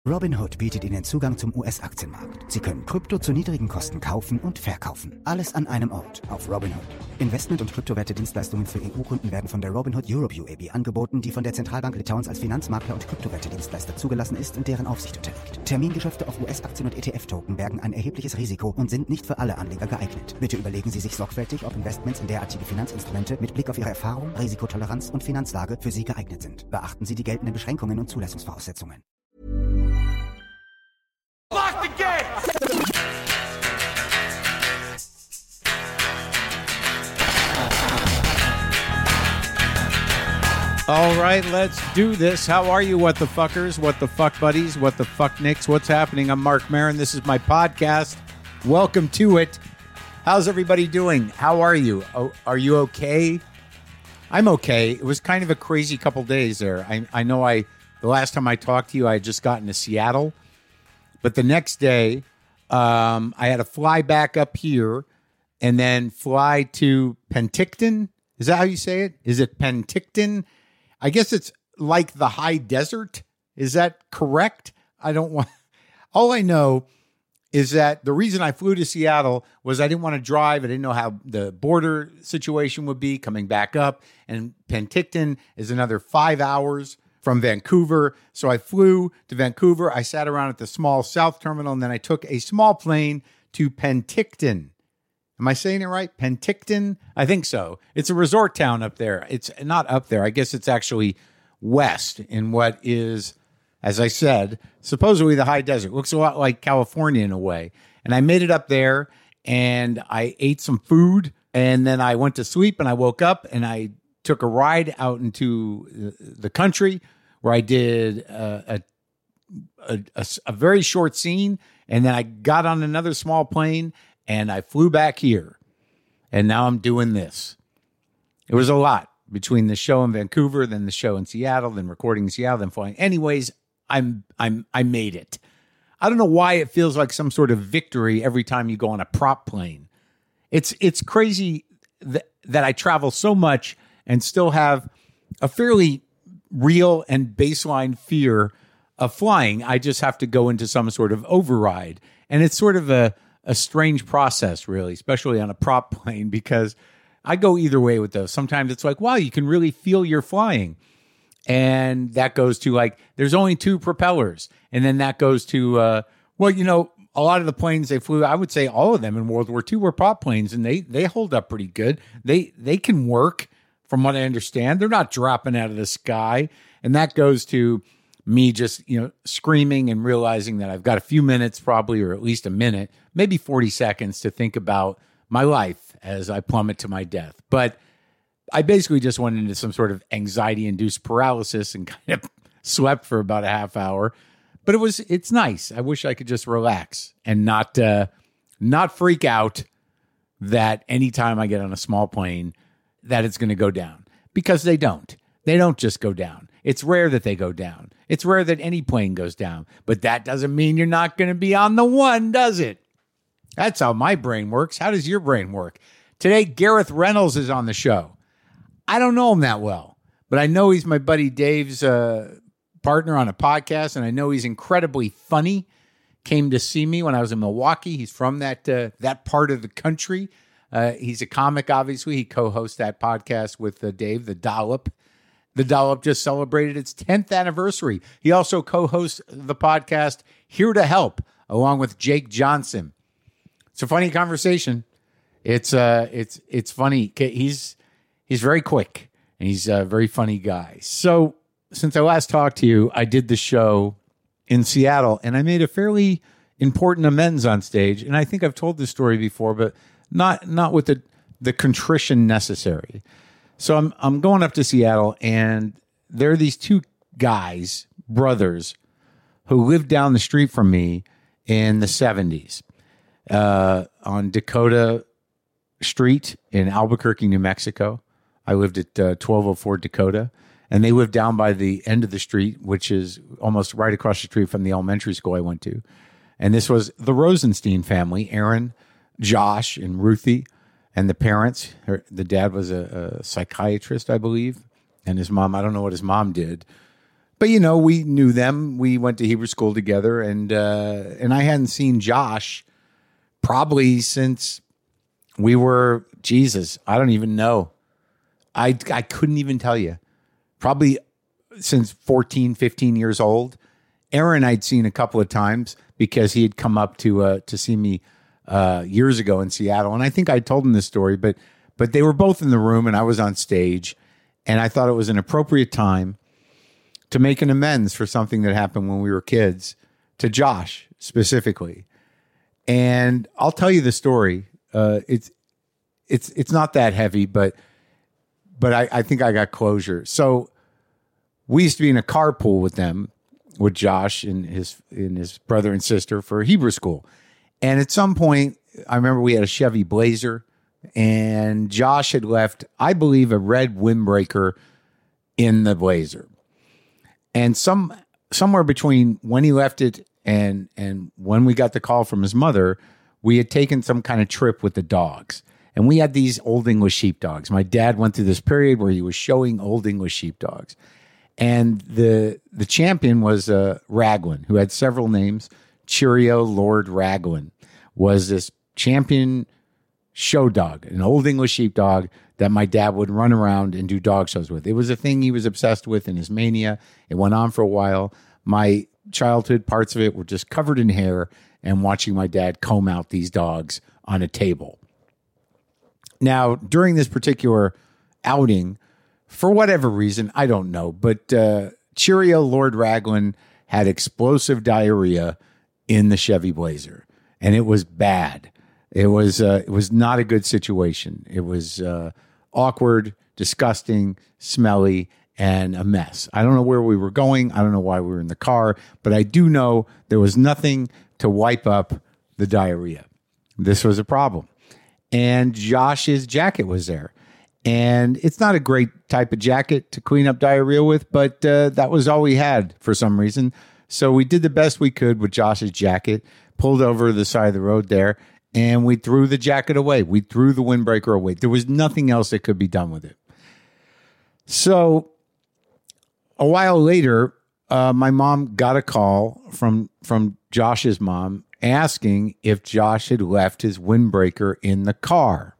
Robinhood bietet Ihnen Zugang zum US-Aktienmarkt. Sie können Krypto zu niedrigen Kosten kaufen und verkaufen. Alles an einem Ort auf Robinhood. Investment- und Kryptowerte-Dienstleistungen für EU-Kunden werden von der Robinhood Europe UAB angeboten, die von der Zentralbank Litauens als Finanzmakler und Kryptowerte-Dienstleister zugelassen ist und deren Aufsicht unterliegt. Termingeschäfte auf US-Aktien und ETF-Token bergen ein erhebliches Risiko und sind nicht für alle Anleger geeignet. Bitte überlegen Sie sich sorgfältig, ob Investments in derartige Finanzinstrumente mit Blick auf Ihre Erfahrung, Risikotoleranz und Finanzlage für Sie geeignet sind. Beachten Sie die geltenden Beschränkungen und Zulassungsvoraussetzungen. Lock the gate! All right, let's do this. How are you, what the fuckers, what the fuck buddies, what the fuck nicks? What's happening? I'm Mark Maron. This is my podcast. Welcome to it. How's everybody doing? How are you? Oh, are you okay? I'm okay. It was kind of a crazy couple days there. I know the last time I talked to you, I had just gotten to Seattle. But the next day, I had to fly back up here and then fly to Penticton. Is that how you say it? Is it Penticton? I guess it's like the high desert. Is that correct? All I know is that the reason I flew to Seattle was I didn't want to drive. I didn't know how the border situation would be coming back up. And Penticton is another 5 hours from Vancouver. So I flew to Vancouver. I sat around at the small South Terminal, and then I took a small plane to Penticton. Am I saying it right? Penticton? I think so. It's a resort town up there. It's not up there. I guess it's actually west in what is, as I said, supposedly the high desert. Looks a lot like California in a way. And I made it up there, and I ate some food, and then I went to sleep, and I woke up, and I took a ride out into the country where I did a very short scene, and then I got on another small plane, and I flew back here, and now I'm doing this. It was a lot between the show in Vancouver, then the show in Seattle, then recording in Seattle, then flying. Anyways, I made it. I don't know why it feels like some sort of victory every time you go on a prop plane. It's crazy that I travel so much and still have a fairly real and baseline fear of flying. I just have to go into some sort of override. And it's sort of a strange process, really, especially on a prop plane, because I go either way with those. Sometimes it's like, wow, you can really feel you're flying. And that goes to like, there's only two propellers. And then that goes to, a lot of the planes they flew, I would say all of them in World War II were prop planes, and they hold up pretty good. They can work. From what I understand, they're not dropping out of the sky. And that goes to me just, screaming and realizing that I've got a few minutes probably, or at least a minute, maybe 40 seconds to think about my life as I plummet to my death. But I basically just went into some sort of anxiety-induced paralysis and kind of slept for about a half hour. But it's nice. I wish I could just relax and not freak out that anytime I get on a small plane, that it's going to go down, because they don't just go down. It's rare that they go down. It's rare that any plane goes down, but that doesn't mean you're not going to be on the one, does it? That's how my brain works. How does your brain work? Today, Gareth Reynolds is on the show. I don't know him that well, but I know he's my buddy Dave's partner on a podcast, and I know he's incredibly funny. Came to see me when I was in Milwaukee. He's from that part of the country. He's a comic, obviously. He co-hosts that podcast with Dave, The Dollop. The Dollop just celebrated its 10th anniversary. He also co-hosts the podcast Here to Help, along with Jake Johnson. It's a funny conversation. It's funny. He's very quick, and he's a very funny guy. So since I last talked to you, I did the show in Seattle, and I made a fairly important amends on stage. And I think I've told this story before, but not with the contrition necessary. So I'm going up to Seattle, and there are these two guys, brothers, who lived down the street from me in the 70s on Dakota Street in Albuquerque, New Mexico. I lived at 1204 Dakota, and they lived down by the end of the street, which is almost right across the street from the elementary school I went to. And this was the Rosenstein family, Aaron, Josh, and Ruthie, and the parents. The dad was a psychiatrist, I believe, and his mom, I don't know what his mom did, But, you know, we knew them. We went to Hebrew school together, and I hadn't seen Josh probably since we were, Jesus, I don't even know. I couldn't even tell you. Probably since 14, 15 years old. Aaron I'd seen a couple of times because he had come up to see me years ago in Seattle. And I think I told him this story, but they were both in the room and I was on stage. And I thought it was an appropriate time to make an amends for something that happened when we were kids to Josh specifically. And I'll tell you the story. It's not that heavy, but I think I got closure. So we used to be in a carpool with them, with Josh and his brother and sister for Hebrew school. And at some point, I remember we had a Chevy Blazer, and Josh had left, I believe, a red windbreaker in the Blazer. And somewhere between when he left it and when we got the call from his mother, we had taken some kind of trip with the dogs. And we had these Old English sheepdogs. My dad went through this period where he was showing Old English sheepdogs. And the champion was Raglan, who had several names. Cheerio Lord Raglan was this champion show dog, an Old English sheepdog that my dad would run around and do dog shows with. It was a thing he was obsessed with in his mania. It went on for a while. My childhood, parts of it were just covered in hair and watching my dad comb out these dogs on a table. Now, during this particular outing, for whatever reason, I don't know, but Cheerio Lord Raglan had explosive diarrhea in the Chevy Blazer, and it was bad. It was not a good situation. It was awkward, disgusting, smelly, and a mess. I don't know where we were going. I don't know why we were in the car, but I do know there was nothing to wipe up the diarrhea. This was a problem. And Josh's jacket was there. And it's not a great type of jacket to clean up diarrhea with, but that was all we had for some reason. So we did the best we could with Josh's jacket, pulled over the side of the road there, and we threw the jacket away. We threw the windbreaker away. There was nothing else that could be done with it. So a while later, my mom got a call from Josh's mom asking if Josh had left his windbreaker in the car.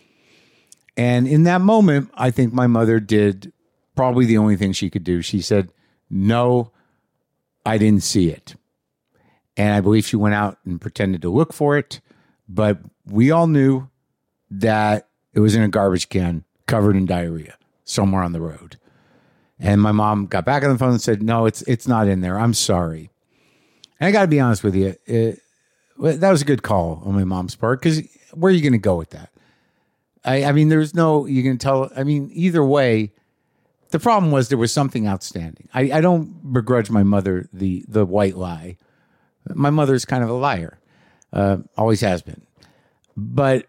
And in that moment, I think my mother did probably the only thing she could do. She said, "No, I didn't see it." And I believe she went out and pretended to look for it. But we all knew that it was in a garbage can covered in diarrhea somewhere on the road. And my mom got back on the phone and said, "No, it's not in there. I'm sorry." And I got to be honest with you. That was a good call on my mom's part, because where are you going to go with that? I mean, there's no, you can tell, I mean, either way, the problem was there was something outstanding. I don't begrudge my mother the white lie. My mother's kind of a liar, always has been. But,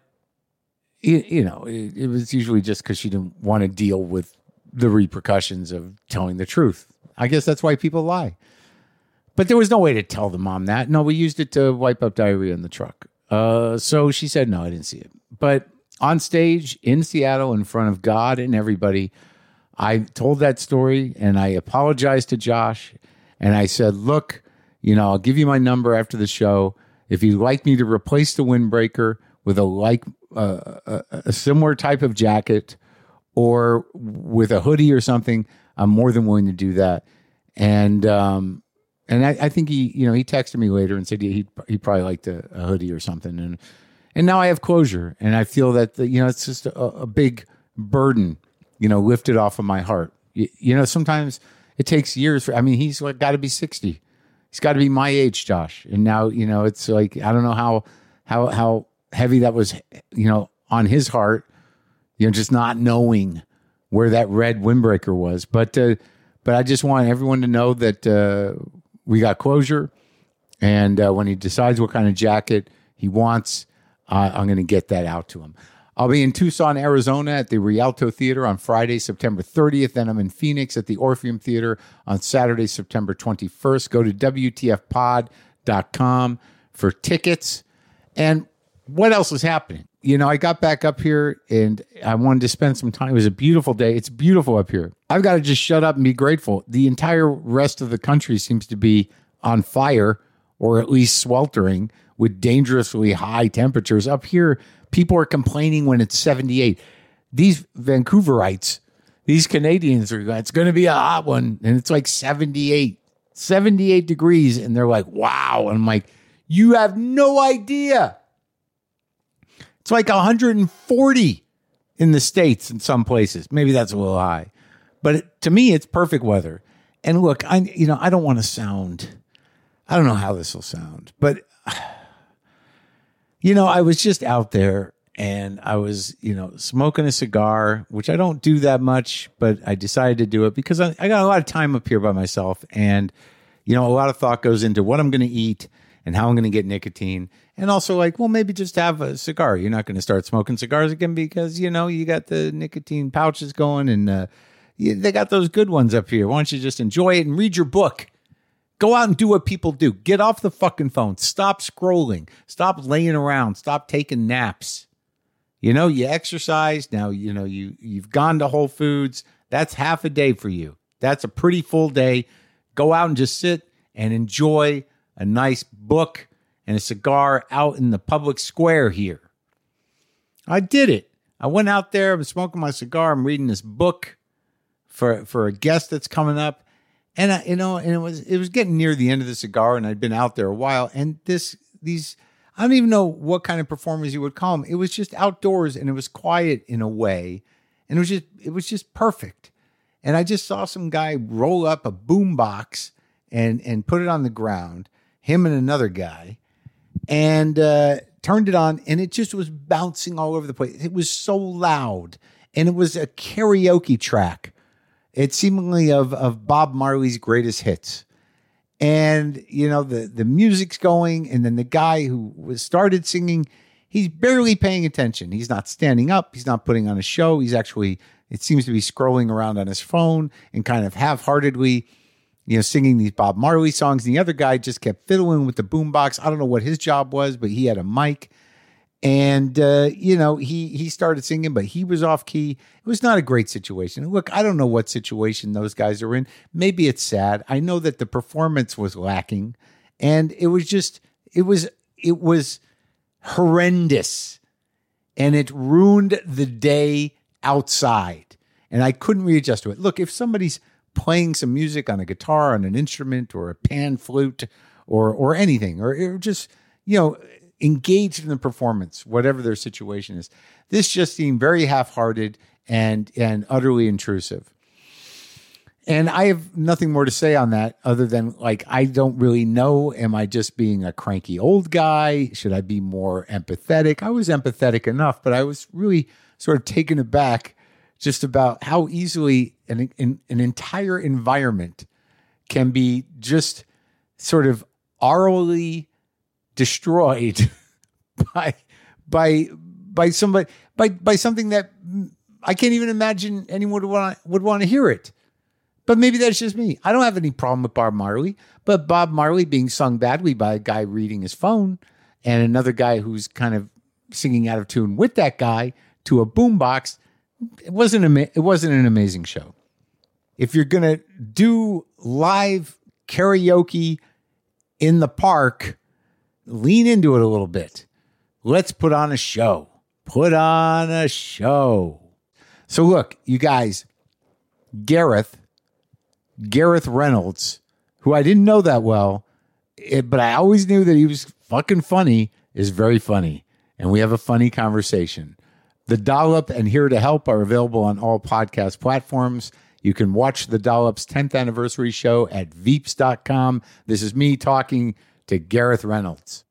it was usually just because she didn't want to deal with the repercussions of telling the truth. I guess that's why people lie. But there was no way to tell the mom that. No, we used it to wipe up diarrhea in the truck. So she said, "No, I didn't see it." But on stage in Seattle, in front of God and everybody, I told that story and I apologized to Josh. And I said, "Look, I'll give you my number after the show. If you'd like me to replace the windbreaker with a similar type of jacket or with a hoodie or something, I'm more than willing to do that." And I think he texted me later and said he'd probably liked a hoodie or something. And now I have closure, and I feel that it's just a big burden, lifted off of my heart. Sometimes it takes years. He's got to be 60. He's got to be my age, Josh. And now it's like, I don't know how heavy that was, on his heart. Just not knowing where that red windbreaker was. But I just want everyone to know that we got closure, and when he decides what kind of jacket he wants, I'm going to get that out to him. I'll be in Tucson, Arizona at the Rialto Theater on Friday, September 30th. Then I'm in Phoenix at the Orpheum Theater on Saturday, September 21st. Go to WTFpod.com for tickets. And what else is happening? I got back up here and I wanted to spend some time. It was a beautiful day. It's beautiful up here. I've got to just shut up and be grateful. The entire rest of the country seems to be on fire, or at least sweltering with dangerously high temperatures. Up here, people are complaining when it's 78. These Vancouverites, these Canadians are going, it's going to be a hot one. And it's like 78 degrees. And they're like, wow. And I'm like, you have no idea. It's like 140 in the States in some places. Maybe that's a little high. But to me, it's perfect weather. And look, I don't want to sound, I don't know how this will sound, but I was just out there and I was, smoking a cigar, which I don't do that much, but I decided to do it because I got a lot of time up here by myself. And, a lot of thought goes into what I'm going to eat and how I'm going to get nicotine. And also maybe just have a cigar. You're not going to start smoking cigars again because, you got the nicotine pouches going and they got those good ones up here. Why don't you just enjoy it and read your book? Go out and do what people do. Get off the fucking phone. Stop scrolling. Stop laying around. Stop taking naps. You exercise. Now, you've gone to Whole Foods. That's half a day for you. That's a pretty full day. Go out and just sit and enjoy a nice book and a cigar out in the public square here. I did it. I went out there. I'm smoking my cigar. I'm reading this book for a guest that's coming up. And and it was getting near the end of the cigar, and I'd been out there a while. And these I don't even know what kind of performers you would call them. It was just outdoors, and it was quiet in a way, and it was just perfect. And I just saw some guy roll up a boom box and put it on the ground, him and another guy, and turned it on, and it just was bouncing all over the place. It was so loud, and it was a karaoke track. It's seemingly of Bob Marley's greatest hits. And, the music's going, and then the guy who started singing, he's barely paying attention. He's not standing up. He's not putting on a show. He's actually, it seems to be scrolling around on his phone and kind of half-heartedly, singing these Bob Marley songs. And the other guy just kept fiddling with the boombox. I don't know what his job was, but he had a mic. And, he started singing, but he was off key. It was not a great situation. Look, I don't know what situation those guys are in. Maybe it's sad. I know that the performance was lacking, and it was horrendous, and it ruined the day outside, and I couldn't readjust to it. Look, if somebody's playing some music on a guitar, on an instrument, or a pan flute, or anything, or just, engaged in the performance, whatever their situation is. This just seemed very half-hearted and utterly intrusive. And I have nothing more to say on that other than, I don't really know. Am I just being a cranky old guy? Should I be more empathetic? I was empathetic enough, but I was really sort of taken aback just about how easily an entire environment can be just sort of aurally destroyed by somebody by something that I can't even imagine anyone would want to hear it. But maybe that's just me. I don't have any problem with Bob Marley, but Bob Marley being sung badly by a guy reading his phone and another guy who's kind of singing out of tune with that guy to a boombox, it wasn't an amazing show. If you're gonna do live karaoke in the park, lean into it a little bit. Let's put on a show. Put on a show. So look, you guys, Gareth Reynolds, who I didn't know that well, but I always knew that he was fucking funny, is very funny. And we have a funny conversation. The Dollop and Here to Help are available on all podcast platforms. You can watch The Dollop's 10th anniversary show at Veeps.com. This is me talking to Gareth Reynolds.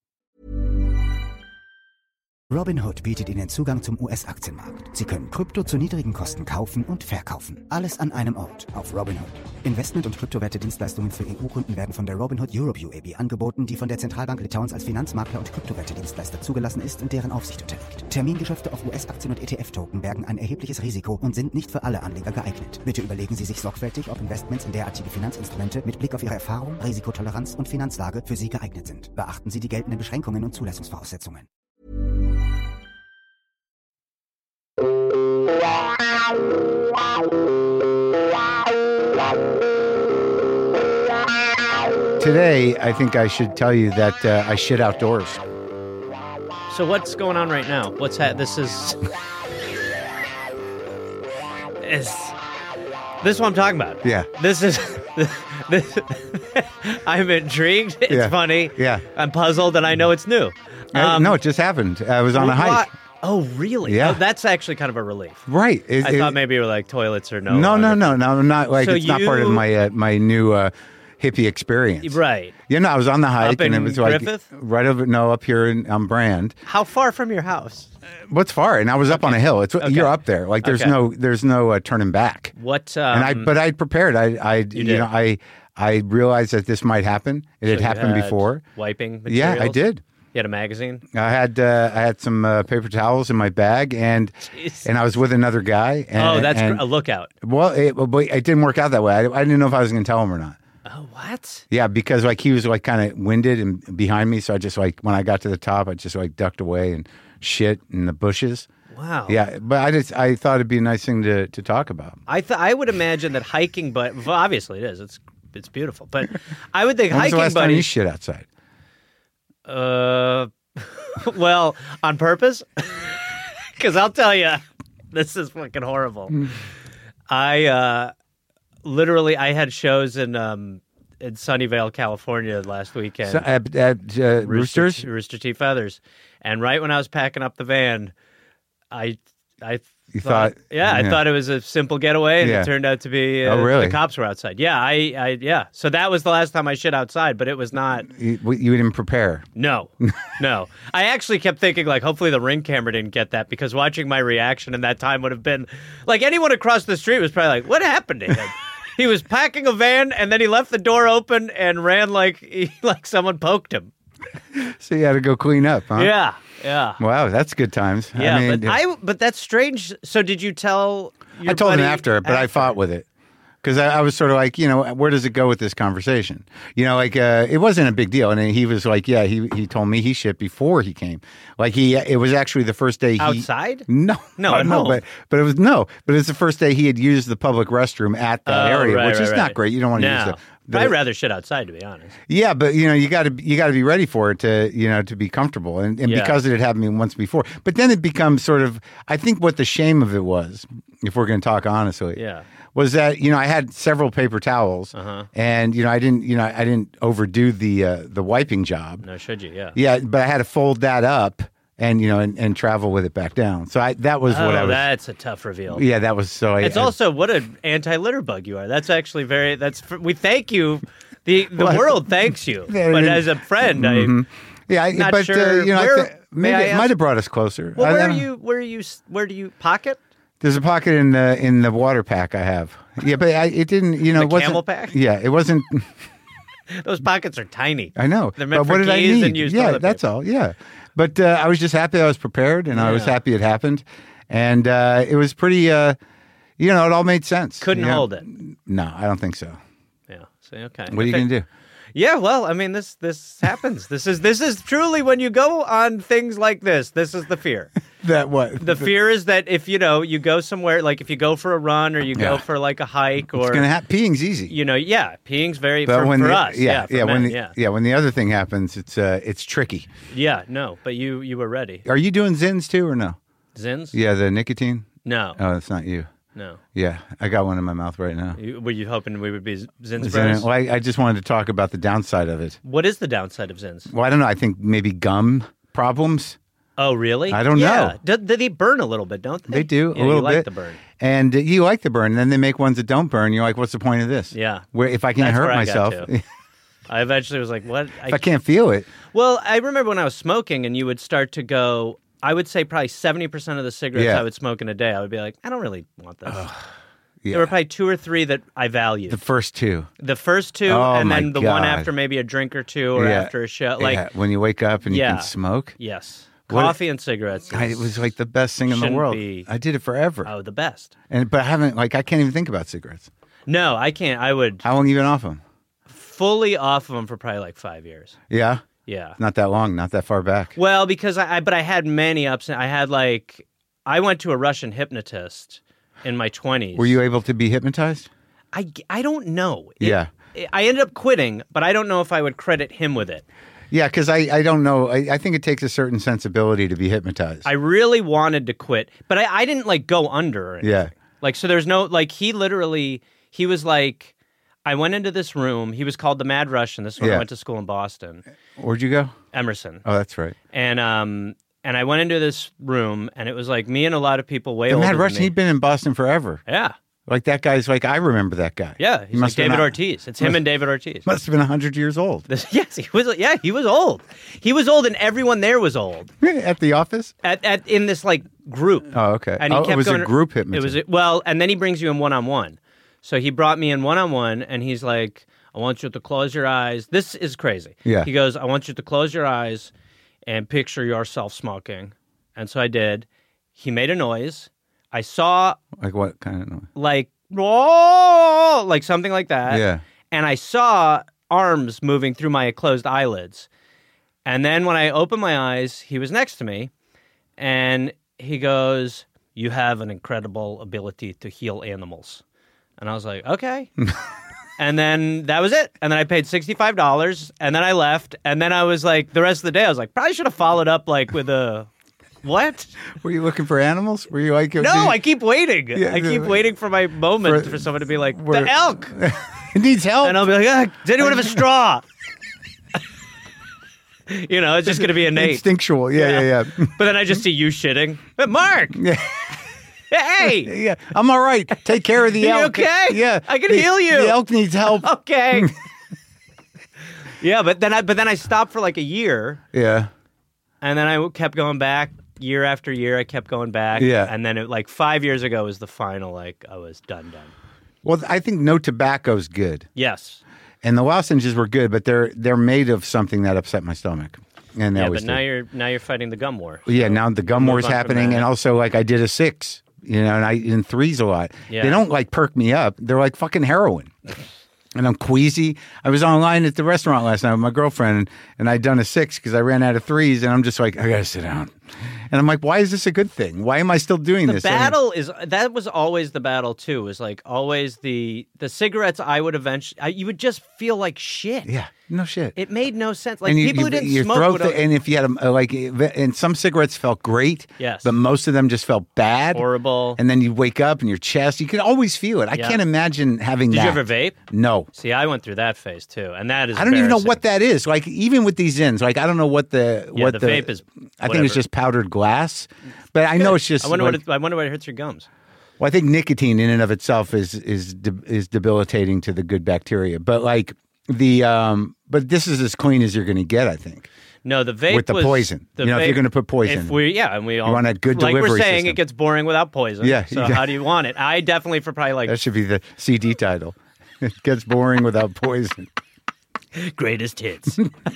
Robinhood bietet Ihnen Zugang zum US-Aktienmarkt. Sie können Krypto zu niedrigen Kosten kaufen und verkaufen. Alles an einem Ort auf Robinhood. Investment- und Kryptowerte-Dienstleistungen für EU-Kunden werden von der Robinhood Europe UAB angeboten, die von der Zentralbank Litauens als Finanzmakler und Kryptowerte-Dienstleister zugelassen ist und deren Aufsicht unterliegt. Termingeschäfte auf US-Aktien und ETF-Token bergen ein erhebliches Risiko und sind nicht für alle Anleger geeignet. Bitte überlegen Sie sich sorgfältig, ob Investments in derartige Finanzinstrumente mit Blick auf Ihre Erfahrung, Risikotoleranz und Finanzlage für Sie geeignet sind. Beachten Sie die geltenden Beschränkungen und Zulassungsvoraussetzungen. Today, I think I should tell you that I shit outdoors. So what's going on right now? This is what I'm talking about. Yeah. This I'm intrigued. It's Yeah. funny. Yeah. I'm puzzled, and I know it's new. No, it just happened. I was on a hike. What? Oh, really? Yeah. Oh, that's actually kind of a relief. Right. I thought maybe you were like toilets or no. No, I'm not like So it's not part of my new hippie experience. Right. I was on the hike Up in and it was like Griffith? right over up here on Brand. How far from your house? What's far? And I was up on a hill. You're up there. Like there's no turning back. What? But I'd prepared. I realized that this might happen. It had happened before. Wiping materials? Yeah, I did. You had a magazine? I had some paper towels in my bag, and I was with another guy. And, that's and, a lookout. Well, it didn't work out that way. I didn't know if I was going to tell him or not. Oh, what? Yeah, because he was kind of winded and behind me, so I just when I got to the top, I just ducked away and shit in the bushes. Wow. Yeah, but I thought it'd be a nice thing to talk about. I would imagine that hiking, but obviously it is. It's beautiful, but I would think When was hiking the last time buddies. you shit outside? Well, on purpose, because I'll tell you, this is fucking horrible. I literally had shows in Sunnyvale, California last weekend. So, at Roosters? Rooster Teeth Feathers, and right when I was packing up the van, I thought I thought it was a simple getaway, and Yeah. it turned out to be Oh, really? the cops were outside. Yeah, So that was the last time I shit outside, but it was not. You didn't prepare. No. I actually kept thinking, hopefully the Ring camera didn't get that, because watching my reaction in that time would have been, anyone across the street was probably like, what happened to him? He was packing a van, and then he left the door open and ran like someone poked him. So you had to go clean up, huh? Yeah. Wow, that's good times. Yeah, I mean, but that's strange. So did you tell your I told him buddy after, but I fought with it. Because I was sort of like, where does it go with this conversation? It wasn't a big deal. And then he was like, yeah, he told me he shit before he came. It was actually the first day outside? No, at home. But it's the first day he had used the public restroom at that area, right, which is not great. You don't want to use I'd rather shit outside, to be honest. Yeah, but you got to be ready for it to be comfortable, and because it had happened once before. But then it becomes sort of, I think what the shame of it was, if we're going to talk honestly, was that I had several paper towels, and I didn't overdo the wiping job. No, should you? Yeah. Yeah, but I had to fold that up and and travel with it back down. So that was what I was. That's a tough reveal. Yeah, that was so. It's also what an anti-litter bug you are. That's actually very. We thank you. The world thanks you. But as a friend, yeah, not but sure. Maybe it might have brought us closer. Well, where do you pocket? There's a pocket in the water pack I have. Yeah, but it didn't. The it wasn't, camel pack. Yeah, it wasn't. Those pockets are tiny. I know. They're meant but for what did I keys need? and used Yeah, toilet that's paper. all. Yeah, but I was just happy I was prepared, and I was happy it happened, and it was pretty. It all made sense. Couldn't hold it. No, I don't think so. Yeah. So okay. What are you gonna do? Yeah, well, I mean, this happens. This is truly when you go on things like this. This is the fear. That what? The fear is that if you go somewhere, like if you go for a run or you go for a hike, or it's gonna happen. Peeing's easy. Peeing's very But for us. When the other thing happens, it's tricky. Yeah, no, but you were ready. Are you doing Zins too or no? Zins? Yeah, the nicotine. No, Oh, that's not you. no. Yeah, I got one in my mouth right now. Were you hoping we would be Zins Is bros? that- well, I just wanted to talk about the downside of it. What is the downside of Zins? Well, I don't know. I think maybe gum problems. Oh, really? I don't know. They burn a little bit, don't they? They do Yeah, a little you like bit. the burn. And you like the burn. And then they make ones that don't burn. You're like, what's the point of this? Yeah. Where if I can't That's hurt where I got myself, to. I eventually was like, what? if I can't feel it. Well, I remember when I was smoking and you would start to go, I would say probably 70% of the cigarettes Yeah. I would smoke in a day, I would be like, I don't really want this. Yeah. There were probably 2 or 3 that I valued. The first two. The first 2, Oh, and my then the one God. after maybe a drink or 2 or Yeah. after a show. When you wake up and you Yeah. can smoke. Yes. What- Coffee and cigarettes. It was like the best thing in the Shouldn't world. be- I did it forever. Oh, the best. But I haven't, I can't even think about cigarettes. No, I can't. I would How long have you been off them? fully off of them for probably like 5 years. Yeah. Yeah. Not that long, not that far back. Well, because I had many ups. I had I went to a Russian hypnotist in my 20s. Were you able to be hypnotized? I don't know. Yeah. I ended up quitting, but I don't know if I would credit him with it. Yeah, because I don't know. I think it takes a certain sensibility to be hypnotized. I really wanted to quit, but I didn't like go under or anything. Yeah. Like, so there's no, like, he was like, I went into this room. He was called the Mad Russian. This is when I went to school in Boston. Where'd you go? Emerson. Oh, that's right. And I went into this room, and it was like me and a lot of people way The older Mad than Russian, me. he'd been in Boston forever. Yeah. Like that guy's like, I remember that guy. Yeah, he's like David Ortiz. It's him and David Ortiz. Must have been 100 years old. Yes, he was. Yeah, he was old. He was old, and everyone there was old. At the office? In this like group. Oh, okay. And he kept it was going, a group hypnotism. It was and then he brings you in one-on-one. So he brought me in one-on-one, and he's like, I want you to close your eyes. This is crazy. Yeah. He goes, I want you to close your eyes and picture yourself smoking. And so I did. He made a noise. I saw Like what kind of noise? like, whoa, like something like that. Yeah. And I saw arms moving through my closed eyelids. And then when I opened my eyes, he was next to me, and he goes, you have an incredible ability to heal animals. And I was like, okay. And then that was it. And then I paid $65, and then I left. And then I was like, the rest of the day, I was like, probably should have followed up like with a... What? Were you looking for animals? Were you like... No, I keep waiting. Yeah, I keep waiting for my moment for someone to be like, the elk! It needs help. And I'll be like, does anyone have a straw? You know, it's just going to be innate. Instinctual. Yeah. But then I just see you shitting. But Mark! Hey! Yeah, I'm all right. Take care of the You elk. okay? Yeah. I can heal you. The elk needs help. Okay. Yeah, but then I stopped for like a year, Yeah. and then I kept going back. Year after year, I kept going back. Yeah. And then like 5 years ago was the final, like, I was done. Well, I think no tobacco's good. Yes. And the lozenges were good, but they're made of something that upset my stomach. And they Yeah, always but do. now you're fighting the gum war. Yeah, now the gum Move war's on from happening, that. and also like I did a 6, you know, and I in 3s a lot. Yeah. They don't like perk me up. They're like fucking heroin. And I'm queasy. I was online at the restaurant last night with my girlfriend, and I'd done a 6 because I ran out of 3s, and I'm just like, I gotta sit down. And I'm like, why is this a good thing? Why am I still doing this? The battle that was always the battle too. Was like always the cigarettes. I would eventually, you would just feel like shit. Yeah, no shit. It made no sense. Like And people who didn't your smoke throat, would and if you had and some cigarettes felt great, Yes. but most of them just felt bad, horrible. And then you wake up and your chest, you can always feel it. I Yeah. can't imagine having Did that. you ever vape? No. See, I went through that phase too, and that is. I don't even know embarrassing. what that is. Like even with these ends, like I don't know what the the vape is. I think it's whatever. just powdered glass, but I know it's just. I wonder like- I wonder what hurts your gums. Well, I think nicotine in and of itself is debilitating to the good bacteria, but like but this is as clean as you're going to get, I think. No, the vape With the was, poison. the You know, if you're vape- gonna put poison. If we, yeah, and we all want a good like we're delivery saying, system. it gets boring without poison. Yeah, So yeah. how do you want it? I definitely for probably like That should be the CD title. It gets boring without poison. greatest hits.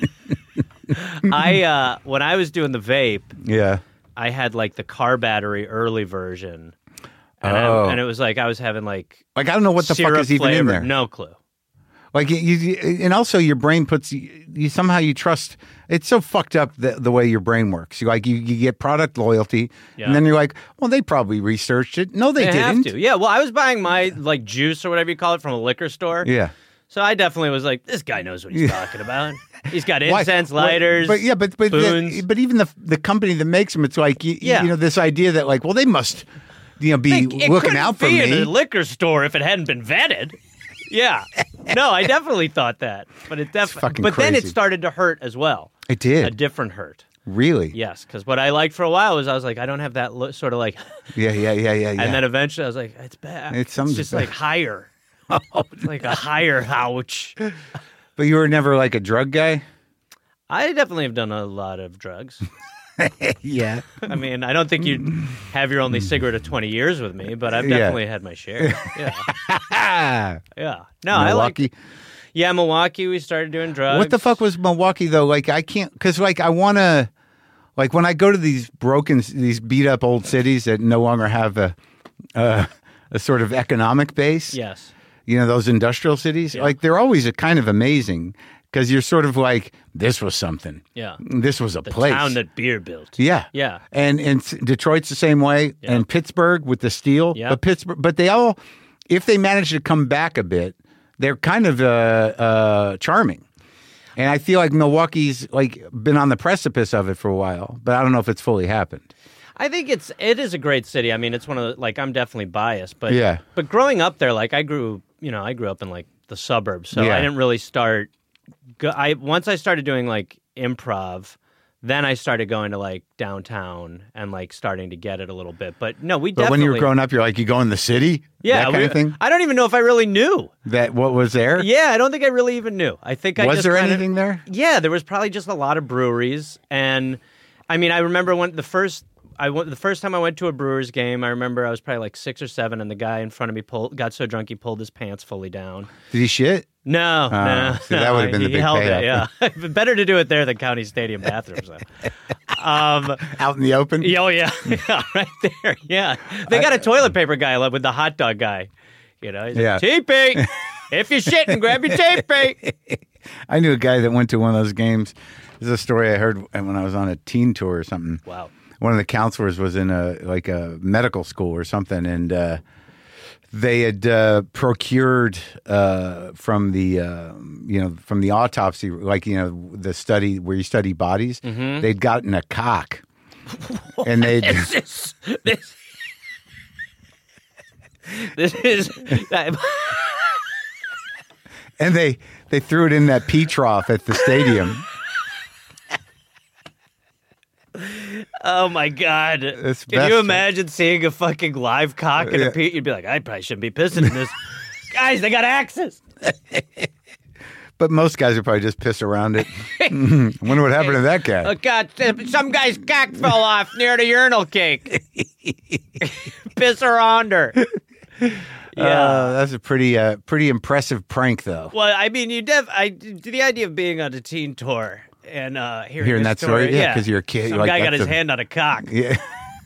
I when I was doing the vape, Yeah. I had like the car battery early version. And, Oh. and it was like I was having like Like I don't know what the fuck syrup is even in flavor. there. No clue. Like and also your brain puts you somehow you trust. It's so fucked up the way your brain works. You get product loyalty, Yeah. and then you're like, well, they probably researched it. No, they They didn't. have to. Yeah. Well, I was buying my like juice or whatever you call it from a liquor store. Yeah. So I definitely was like, this guy knows what he's talking about. He's got Why- incense, why- lighters, but spoons. but even the company that makes them, it's like Yeah. you know this idea that like, well, they must be It looking couldn't out for be me. in a liquor store if it hadn't been vetted. Yeah. No, I definitely thought that. But it definitely. fucking But then it crazy. started to hurt as well. It did. A different hurt. Really? Yes, because what I liked for a while was I was like, I don't have that sort of like, Yeah. and then eventually I was like, it's bad. It's It's just like higher. It's like a higher ouch. But you were never like a drug guy. I definitely have done a lot of drugs. Yeah. I mean, I don't think you'd have your only cigarette of 20 years with me, but I've Yeah. definitely had my share. Yeah. Ah, Yeah. No, I like. Milwaukee. Yeah, Milwaukee, we started doing drugs. What the fuck was Milwaukee though? Like I can't because like I want to like when I go to these beat up old cities that no longer have a sort of economic base. Yes. You know those industrial cities. Yeah. Like they're always kind of amazing because you're sort of like, this was something. Yeah. This was a The place. town that beer built. Yeah. Yeah. And Detroit's the same way, Yeah. and Pittsburgh with the steel. Yeah. But they all, if they manage to come back a bit, they're kind of charming. And I feel like Milwaukee's like been on the precipice of it for a while, but I don't know if it's fully happened. I think it is a great city. I mean, it's one of the, like, I'm definitely biased, but Yeah. But growing up there, like, I grew up in like the suburbs, so Yeah. I didn't really start. Once I started doing like improv, then I started going to like downtown and like starting to get it a little bit. But no, we But definitely. when you were growing up, you're like, you go in the city? yeah, That kind of thing? I don't even know if I really knew. That what was there? Yeah, I don't think I really even knew. I think I Was just there kinda- anything there? Yeah, there was probably just a lot of breweries, and I mean, I remember when the first time I went to a Brewers game. I remember I was probably like 6 or 7, and the guy in front of me got so drunk he pulled his pants fully down. Did he shit? No, see, that would've been the he big held payoff. it. Yeah, better to do it there than County Stadium bathrooms. Though. Out in the open? Oh yeah, yeah, right there. Yeah, they got a toilet paper guy with the hot dog guy. You know, he's Yeah. like, teepee. If you're shitting, grab your teepee. I knew a guy that went to one of those games. This is a story I heard when I was on a teen tour or something. Wow. One of the counselors was in a medical school or something, and they had procured from the autopsy, the study where you study bodies. Mm-hmm. They'd gotten a cock, and they This is and they threw it in that pee trough at the stadium. oh my god! It's Can best. you imagine seeing a fucking live cock in Yeah. a pee? You'd be like, I probably shouldn't be pissing in this. Guys, they got axes. But most guys would probably just piss around it. I wonder what happened to that guy. Oh god, some guy's cock fell off near the urinal cake. Piss around her. Yeah. That's a pretty impressive prank, though. Well, I mean, the idea of being on a teen tour and Hearing a that story? Yeah, 'cause you're a kid, Some you're like, guy got that's his a- hand on a cock. Yeah,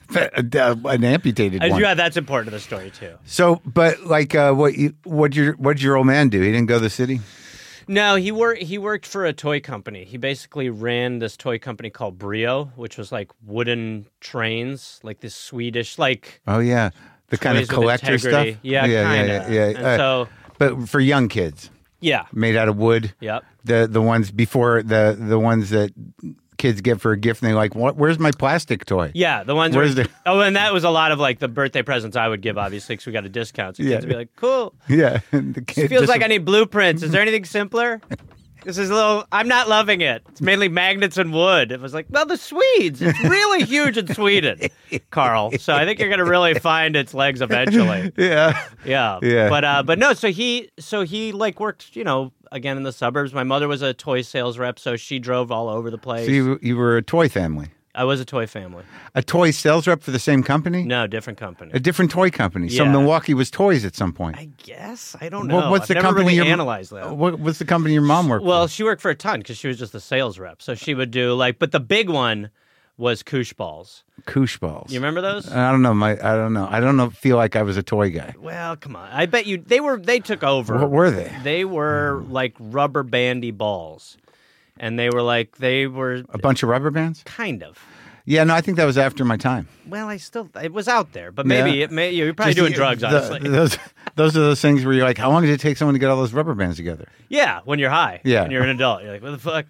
an amputated one. Yeah, that's important to the story too. So, but like, what'd your old man do? He didn't go to the city. No, he worked for a toy company. He basically ran this toy company called Brio, which was like wooden trains, like this Swedish like Oh yeah, the kind of toys with collector integrity. stuff. Yeah, kinda. yeah. And so but for young kids, yeah, made out of wood. yep. The ones before the ones that kids get for a gift, and they're like, "What? Where's my plastic toy?" Yeah, the ones Where's where, the- oh, and that was a lot of like the birthday presents I would give, obviously, because we got a discount. So kids Yeah. would be like, "Cool, Yeah, and the kid it feels just- like I need blueprints. Is there anything simpler?" This is a little. I'm not loving it. It's mainly magnets and wood. It was like, well, the Swedes. It's really huge in Sweden, Carl. So I think you're gonna really find its legs eventually. Yeah. Yeah. Yeah. But no. So he like worked. Again in the suburbs. My mother was a toy sales rep, so she drove all over the place. So you were a toy family, I was a toy family. a toy sales rep for the same company. No, different company. A different toy company. So Yeah. Milwaukee was toys at some point. I guess I don't know. What's the I've never company really your analyzed that. What's the company your mom worked Well, for? she worked for a ton because she was just a sales rep. So she would do but the big one was Koosh balls. Koosh balls. You remember those? I don't know. I don't know. Feel like I was a toy guy. Well, come on. I bet you they took over. What were they? They were like rubber bandy balls. And they were A bunch of rubber bands? kind of. Yeah, no, I think that was after my time. Well, it was out there, but maybe Yeah. you're probably doing drugs, honestly. Those are those things where you're like, how long did it take someone to get all those rubber bands together? Yeah, when you're high. Yeah. When you're an adult. You're like, what the fuck?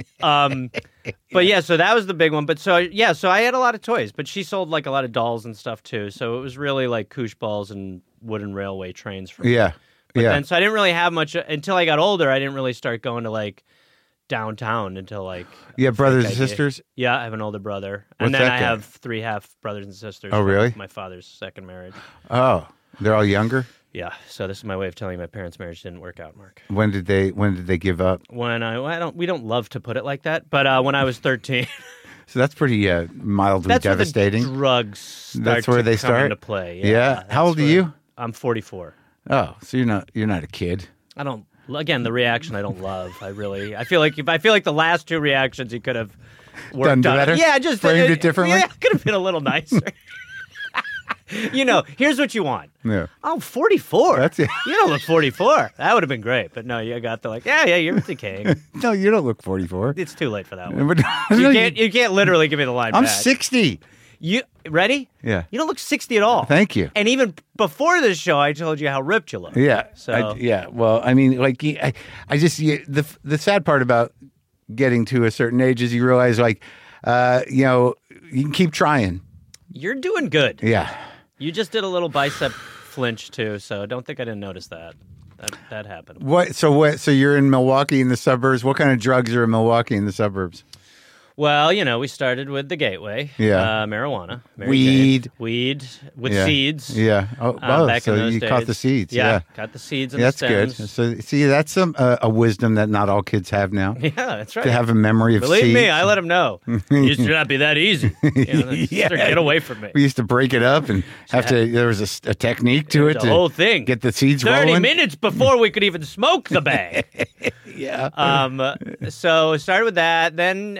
But yeah, so that was the big one. But so I had a lot of toys, but she sold like a lot of dolls and stuff too. So it was really like Koosh balls and wooden railway trains for me. Yeah, But yeah. then, so I didn't really have much until I got older. I didn't really start going to like downtown until like. You have brothers and idea. sisters? Yeah, I have an older brother. What's And then that I guy? have 3 half brothers and sisters. Oh, from really? My father's second marriage. Oh, they're all younger. Yeah, so this is my way of telling you my parents' marriage didn't work out, Mark. When did they give up? We don't love to put it like that, but when I was 13, So that's pretty mildly that's devastating. where the drugs start That's where to they come start? into play. Yeah. How old are you? I'm 44. Oh, so you're not a kid. I don't. Again, the reaction I don't love. I feel like the last 2 reactions you could have worked Done on. better? Yeah, just Framed it differently? Yeah, could have been a little nicer. Here's what you want. Yeah. Oh, 44. That's it. You don't look 44. That would have been great. But no, you got the you're decaying. No, you don't look 44. It's too late for that one. But- You can't literally give me the line I'm back. 60. You ready? Yeah. You don't look 60 at all. Thank you. And even before this show, I told you how ripped you look. Yeah. So Well, I mean, like, I just the sad part about getting to a certain age is you realize, like, you can keep trying. you're doing good. Yeah. You just did a little bicep flinch too, so don't think I didn't notice that. That happened. So you're in Milwaukee in the suburbs. What kind of drugs are in Milwaukee in the suburbs? Well, we started with the gateway. Yeah. Marijuana. Mary Weed. Jane. Weed with Yeah. seeds. Yeah. Oh, Back so in those you days. caught the seeds. Yeah. Yeah. Got the seeds and That's the good. stems. So see, that's a wisdom that not all kids have now. Yeah, that's right. To have a memory of Believe seeds. me, I let him know. It used to not be that easy. Yeah. Get away from me. We used to break it up and there was a technique to it. The to whole thing. Get the seeds 30 rolling. minutes before we could even smoke the bag. Yeah. So started with that. Then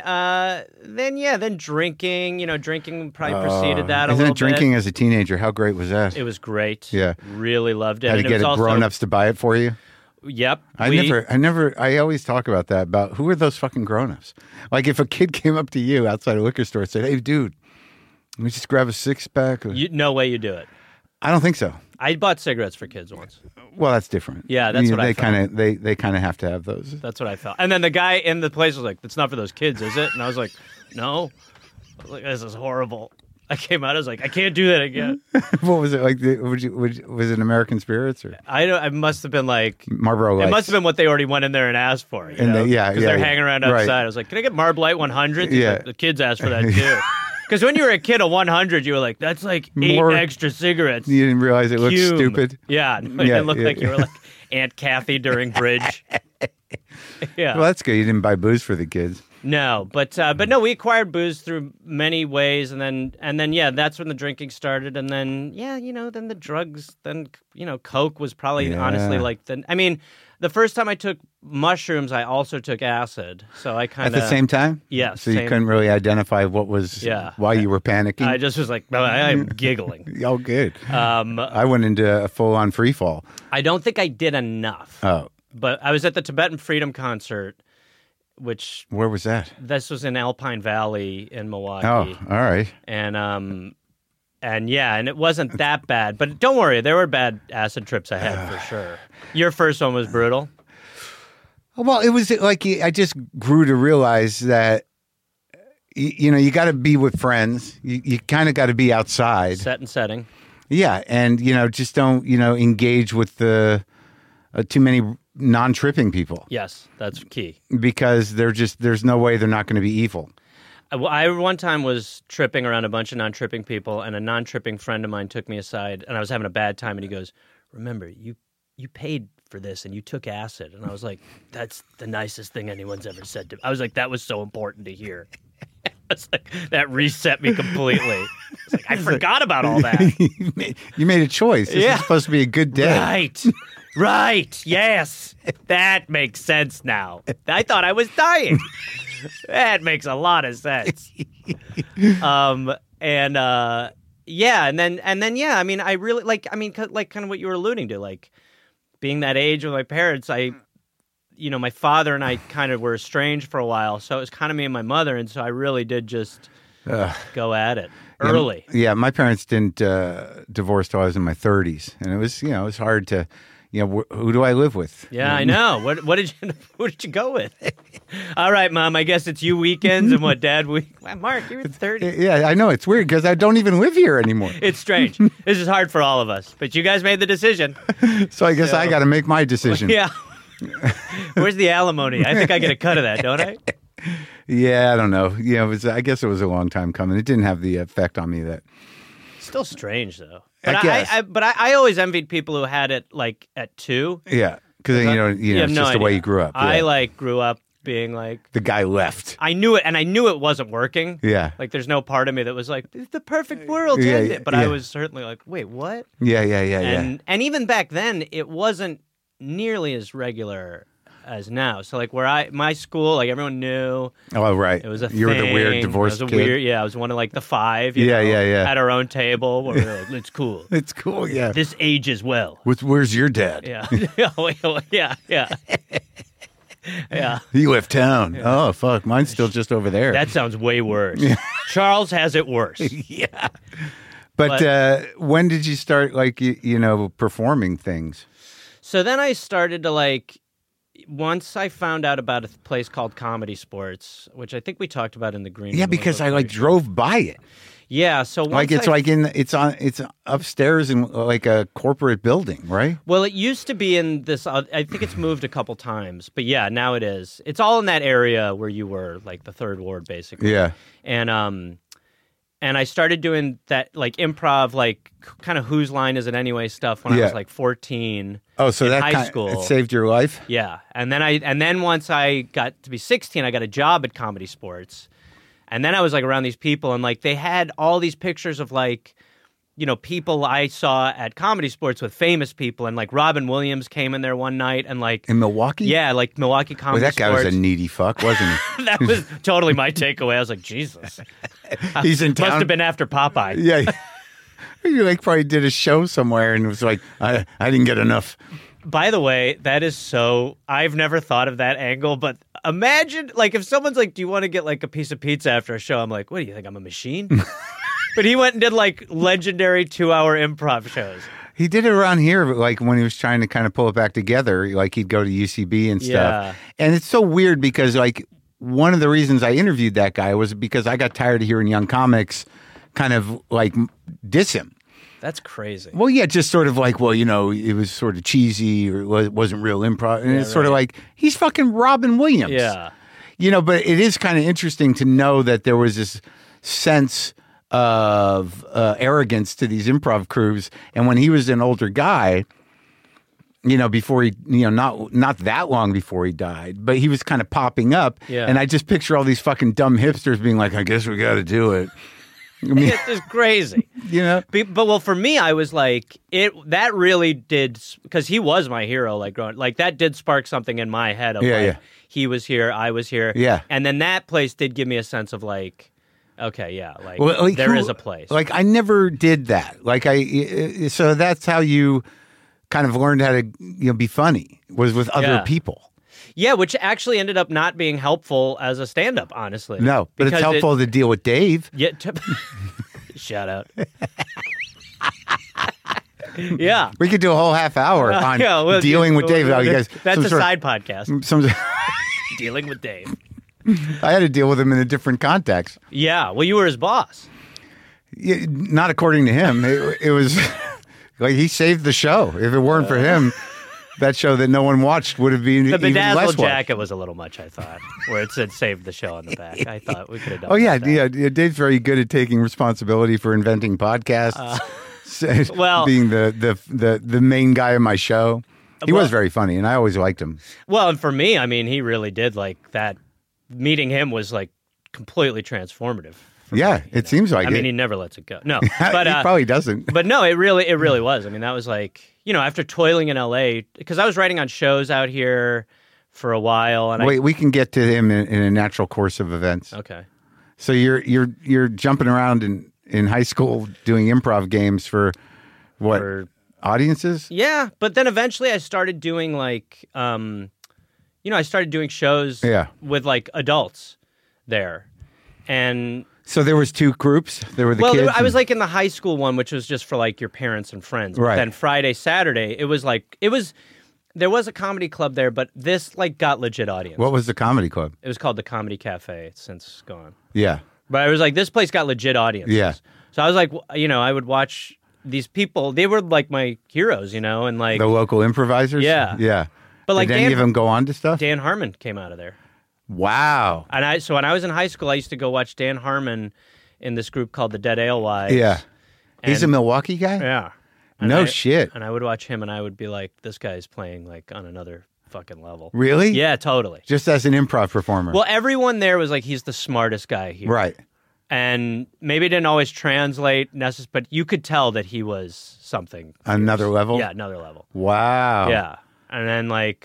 drinking. Drinking probably preceded that a Isn't little it drinking bit. as a teenager? How great was that? It was great. Yeah. Really loved it. Had to And get it was also, grown-ups to buy it for you? Yep. I always talk about that, about who are those fucking grown-ups? Like if a kid came up to you outside a liquor store and said, hey, dude, let me just grab a six-pack. No way you do it. I don't think so. I bought cigarettes for kids once. Well, that's different. Yeah, that's what I felt. They kind of have to have those. That's what I felt. And then the guy in the place was like, "It's not for those kids, is it?" And I was like, "No." I was like, "This is horrible." I came out. I was like, "I can't do that again." What was it like? Was it American Spirits or I must have been like Marlboro Lights? It must have been what they already went in there and asked for. And because they're yeah. hanging around Right. outside. I was like, "Can I get Marb Light 100?" Yeah. Like, the kids asked for that too. Because when you were a kid, a 100, you were like, "That's like 8 More- extra cigarettes." You didn't realize it looked Fume. stupid. Yeah, it didn't look like you were like Aunt Kathy during bridge. Yeah. Well, that's good. You didn't buy booze for the kids. No, but no, we acquired booze through many ways, and then that's when the drinking started, and then then the drugs, then coke was probably honestly like the first time I took mushrooms, I also took acid, so I kind of At the same time? Yes. So you couldn't really identify what was why you were panicking? I just was like, I'm giggling. Oh, good. I went into a full-on free fall. I don't think I did enough. Oh. But I was at the Tibetan Freedom concert, which Where was that? this was in Alpine Valley in Milwaukee. Oh, all right. And it wasn't that bad. But don't worry, there were bad acid trips ahead for sure. Your first one was brutal. Well, it was like I just grew to realize that you got to be with friends. You kind of got to be outside. Set and setting. Yeah, and just don't engage with the too many non-tripping people. Yes, that's key. Because there's no way they're not going to be evil. I one time was tripping around a bunch of non-tripping people, and a non-tripping friend of mine took me aside, and I was having a bad time, and he goes, "Remember, you paid for this, and you took acid." And I was like, "That's the nicest thing anyone's ever said to me." I was like, that was so important to hear. It's like, that reset me completely. It's like, I forgot about all that. You made a choice. This is supposed to be a good day. Right. Yes. That makes sense now. I thought I was dying. That makes a lot of sense. And then I mean, I really like kind of what you were alluding to, like being that age with my parents. My father and I kind of were estranged for a while, so it was kind of me and my mother, and so I really did just go at it early. Yeah, my parents didn't divorce till I was in my 30s, and it was hard to, who do I live with? Yeah, I know. What did you go with? All right, Mom, I guess it's you weekends and what, Dad week? Mark, you're 30. Yeah, I know. It's weird because I don't even live here anymore. It's strange. This is hard for all of us, but you guys made the decision. So I guess I got to make my decision. Yeah. Where's the alimony? I think I get a cut of that, don't I? Yeah, I don't know. I guess it was a long time coming. It didn't have the effect on me that. Still strange though. But I guess. I always envied people who had it like at 2. Yeah, because it's just the way you grew up. Yeah. I grew up being like the guy left. I knew it, and I knew it wasn't working. Yeah, like there's no part of me that was like, it's the perfect world. But I was certainly like, wait, what? Yeah. And even back then, it wasn't nearly as regular as now. So like my school, like everyone knew. Oh, right. It was a You were the thing. weird divorced I was kid. I was one of like the 5. Yeah, know, yeah. At our own table, where we were like, it's cool. It's cool, yeah. This ages well. Where's your dad? Yeah, yeah. Yeah. He left town. Oh, fuck. Mine's still just over there. That sounds way worse. Charles has it worse. yeah. But when did you start, like, performing things? So then I started to once I found out about a place called Comedy Sports, which I think we talked about in the Green. Yeah, because I drove by it. Yeah, so once it's upstairs in like a corporate building, right? Well, it used to be in this. I think it's moved a couple times, but yeah, now it is. It's all in that area where you were, like the Third Ward, basically. Yeah, and I started doing that like improv, like kind of Whose Line Is It Anyway stuff when I was like 14. Oh, so in that high school it saved your life? Yeah, and then once I got to be 16, I got a job at Comedy Sports. And then I was like around these people, and like they had all these pictures of like, people I saw at Comedy Sports with famous people, and like Robin Williams came in there one night, and like in Milwaukee, yeah, like Milwaukee Comedy that guy Sports. was a needy fuck, wasn't he? That was totally my takeaway. I was like, Jesus, he's in town. Must have been after Popeye. Yeah, you like probably did a show somewhere, and it was like I didn't get enough. By the way, that is so... I've never thought of that angle, but imagine, like, if someone's like, do you want to get, like, a piece of pizza after a show? I'm like, what do you think, I'm a machine? But he went and did, like, legendary 2-hour improv shows. He did it around here, like, when he was trying to kind of pull it back together. Like, he'd go to UCB and stuff. Yeah. And it's so weird because, like, one of the reasons I interviewed that guy was because I got tired of hearing young comics kind of, like, diss him. That's crazy. Well, yeah, just sort of like, well, it was sort of cheesy or it wasn't real improv. And it's sort of like, he's fucking Robin Williams. Yeah. But it is kind of interesting to know that there was this sense of arrogance to these improv crews. And when he was an older guy, before he, not that long before he died, but he was kind of popping up. Yeah. And I just picture all these fucking dumb hipsters being like, I guess we got to do it. I mean, It's just crazy. But well, for me, I was like, that really did, because he was my hero, like growing, like that did spark something in my head of he was here, I was here. Yeah. And then that place did give me a sense of like, okay, yeah, like there is a place. Like I never did that. Like so that's how you kind of learned how to be funny, was with other people. Yeah, which actually ended up not being helpful as a stand-up, honestly. No, but it's helpful to deal with Dave. Yeah, shout out. Yeah. We could do a whole half hour on dealing with Dave. That's a side podcast. Dealing with Dave. I had to deal with him in a different context. Yeah, well, you were his boss. Yeah, not according to him. It was like he saved the show. If it weren't for him, that show that no one watched would have been the even less bedazzled watched. jacket was a little much, I thought, where it said "Save the show" on the back. I thought we could have done. Oh yeah. Dave's very good at taking responsibility for inventing podcasts. Being the main guy of my show. He was very funny, and I always liked him. Well, and for me, I mean, he really did like that. Meeting him was like completely transformative. Yeah, it seems like it. I mean, he never lets it go. No, but he probably doesn't. But no, it really was. I mean, that was like, after toiling in LA, because I was writing on shows out here for a while. And we can get to him in a natural course of events. Okay. So you're jumping around in high school doing improv games for what? Audiences? Yeah, but then eventually I started doing like, I started doing shows with like adults there, and. So there was two groups. There were the kids. I was like in the high school one, which was just for like your parents and friends. But then Friday, Saturday, there was a comedy club there, but this like got legit audience. What was the comedy club? It was called the Comedy Cafe. It's since gone. Yeah. But I was like, this place got legit audiences. Yeah. So I was like, I would watch these people. They were like my heroes, and like the local improvisers. Yeah. Yeah. But like did any of them go on to stuff? Dan Harmon came out of there. Wow. And so when I was in high school, I used to go watch Dan Harmon in this group called the Dead Alewives. Yeah. He's a Milwaukee guy? Yeah. No shit. And I would watch him and I would be like, this guy's playing like on another fucking level. Really? Yeah, totally. Just as an improv performer. Well, everyone there was like, he's the smartest guy here. Right. And maybe it didn't always translate, but you could tell that he was something. Another level? Yeah, another level. Wow. Yeah. And then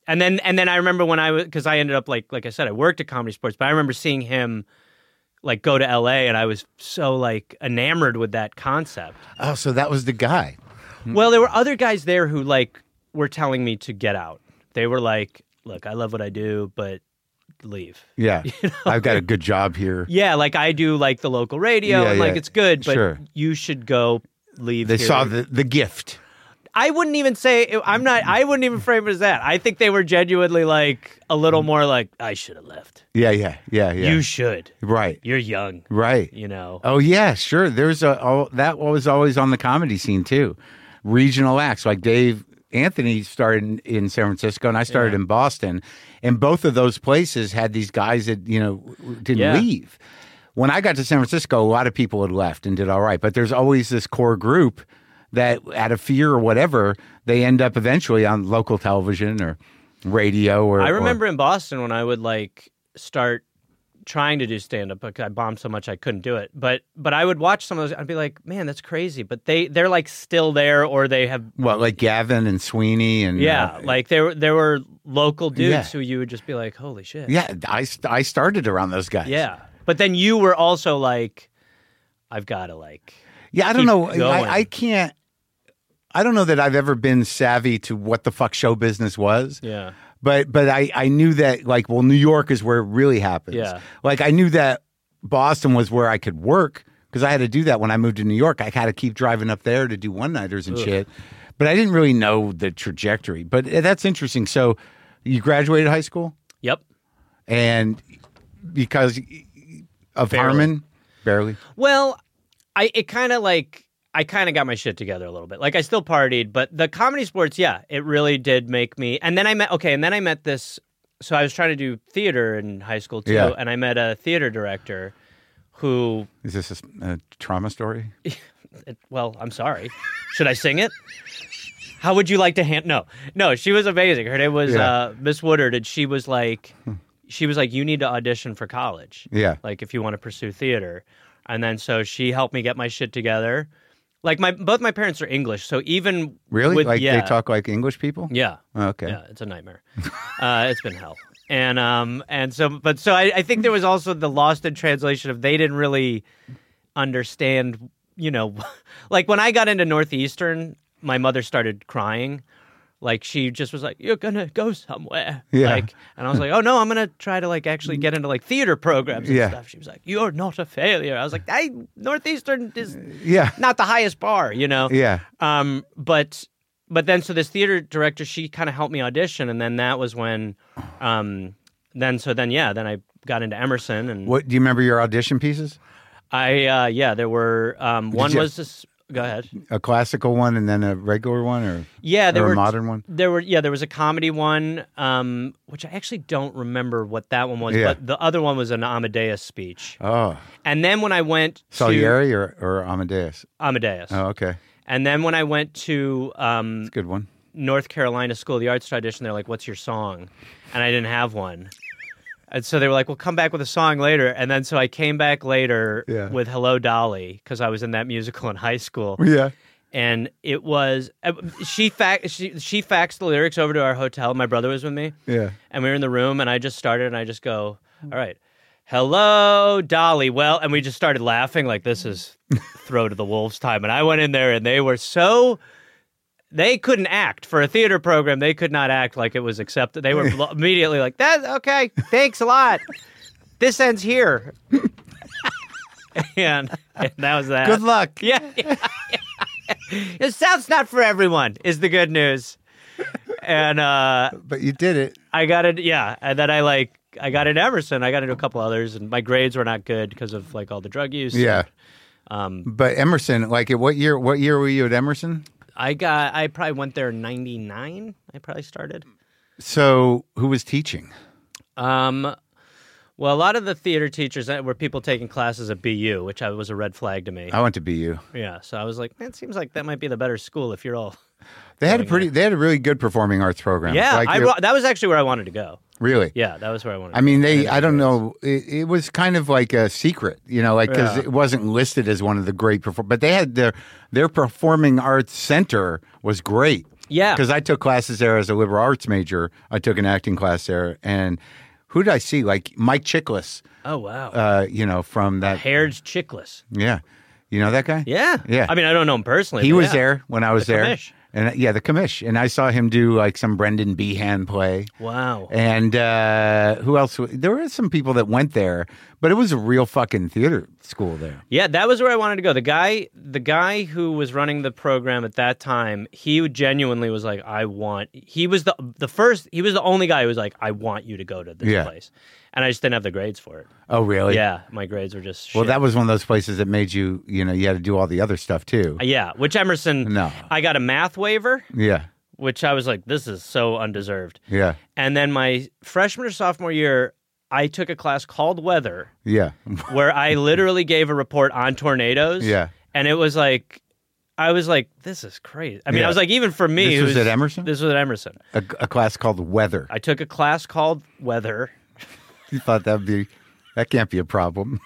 And then I remember when because I ended up like I said, I worked at Comedy Sports, but I remember seeing him like go to LA, and I was so like enamored with that concept. Oh, so that was the guy. Well, there were other guys there who like were telling me to get out. They were like, "Look, I love what I do, but leave." Yeah, I've got a good job here. Yeah, like I do like the local radio, and like it's good, but Sure. you should go leave. They here. saw the gift. I wouldn't even say I wouldn't even frame it as that. I think they were genuinely like a little more like, I should have left. Yeah. You should. Right. You're young. Right. You know. Oh yeah, sure. There's that was always on the comedy scene too. Regional acts like Dave Anthony started in San Francisco, and I started in Boston, and both of those places had these guys that didn't leave. When I got to San Francisco, a lot of people had left and did all right, but there's always this core group that, out of fear or whatever, they end up eventually on local television or radio. Or I remember in Boston when I would like start trying to do stand-up because I bombed so much I couldn't do it. But I would watch some of those. I'd be like, man, that's crazy. But they're like still there, or they have like Gavin and Sweeney and like there were local dudes who you would just be like, holy shit. Yeah, I started around those guys. Yeah, but then you were also like, I've got to like. Yeah, I don't know. I can't. I don't know that I've ever been savvy to what the fuck show business was. Yeah. But I knew that, like, well, New York is where it really happens. Yeah. Like, I knew that Boston was where I could work because I had to do that when I moved to New York. I had to keep driving up there to do one-nighters and shit. But I didn't really know the trajectory. But that's interesting. So you graduated high school? Yep. And because of Harmon? Barely? Well, I kind of got my shit together a little bit. Like I still partied, but the Comedy Sports, it really did make me. And then I met this. So I was trying to do theater in high school too, and I met a theater director who. Is this a trauma story? Well, I'm sorry. Should I sing it? How would you like to No, she was amazing. Her name was Miss Woodard, and she was like, you need to audition for college. Yeah. Like if you want to pursue theater. And then so she helped me get my shit together. Like both my parents are English, so even really, they talk like English people. Yeah. Oh, okay. Yeah, it's a nightmare. It's been hell, and so I think there was also the lost in translation of they didn't really understand. Like when I got into Northeastern, my mother started crying. Like she just was like, "You're gonna go somewhere," and I was like, "Oh no, I'm gonna try to like actually get into like theater programs and stuff." She was like, "You're not a failure." I was like, Northeastern is not the highest bar, Yeah. But then so this theater director, she kind of helped me audition, and then that was when, then I got into Emerson. And what do you remember your audition pieces? There were one was this. Go ahead. A classical one and then a regular one, or there were a modern one. There was a comedy one, which I actually don't remember what that one was. Yeah. But the other one was an Amadeus speech. Oh. And then when I went Salieri or Amadeus. Amadeus. Oh, okay. And then when I went to that's a good one. North Carolina School of the Arts to audition, they're like, "What's your song?" And I didn't have one. And so they were like, "Well, come back with a song later." And then so I came back later with Hello, Dolly, because I was in that musical in high school. Yeah. And it was, she faxed the lyrics over to our hotel. My brother was with me. Yeah. And we were in the room, and I just started, and I just go, "All right, hello, Dolly." Well, and we just started laughing like this is throw to the wolves time. And I went in there, and they were they couldn't act. For a theater program, they could not act like it was accepted. They were immediately like, "That's okay, thanks a lot. This ends here." and that was that. Good luck. Yeah. The South's not for everyone, is the good news. And but you did it. I got it, and then I got into Emerson. I got into a couple others, and my grades were not good because of like all the drug use. Yeah. But Emerson, like, what year were you at Emerson? I probably went there in 99. I probably started. So who was teaching? Well, a lot of the theater teachers were people taking classes at BU, which was a red flag to me. I went to BU. Yeah, so I was like, man, it seems like that might be the better school if you're all. They had a really good performing arts program. Yeah, that was actually where I wanted to go. Really? Yeah, that was where I wanted to go. I mean, I don't know, it was kind of like a secret, because it wasn't listed as one of the great but they had their performing arts center was great. Yeah. Because I took classes there as a liberal arts major. I took an acting class there. And who did I see? Like Mike Chiklis, Oh, wow. from that. Haird's Chickless. Yeah. You know that guy? Yeah. Yeah. I mean, I don't know him personally. He but was yeah. there when I was The there. commish. And the commish. And I saw him do like some Brendan Behan play. Wow. And who else? There were some people that went there, but it was a real fucking theater school there. Yeah, that was where I wanted to go. The guy who was running the program at that time, he genuinely was like, he was the only guy who was like, I want you to go to this place. And I just didn't have the grades for it. Oh, really? Yeah, my grades were just shit. Well, that was one of those places that made you, you had to do all the other stuff too. Yeah, which Emerson, No. I got a math waiver, Yeah. which I was like, this is so undeserved. Yeah. And then my freshman or sophomore year, I took a class called Weather, Yeah. where I literally gave a report on tornadoes. Yeah. And it was like, I was like, this is crazy. I mean, Yeah. I was like, even for me. This was at Emerson? This was at Emerson. A class called Weather. I took a class called Weather. You thought that can't be a problem.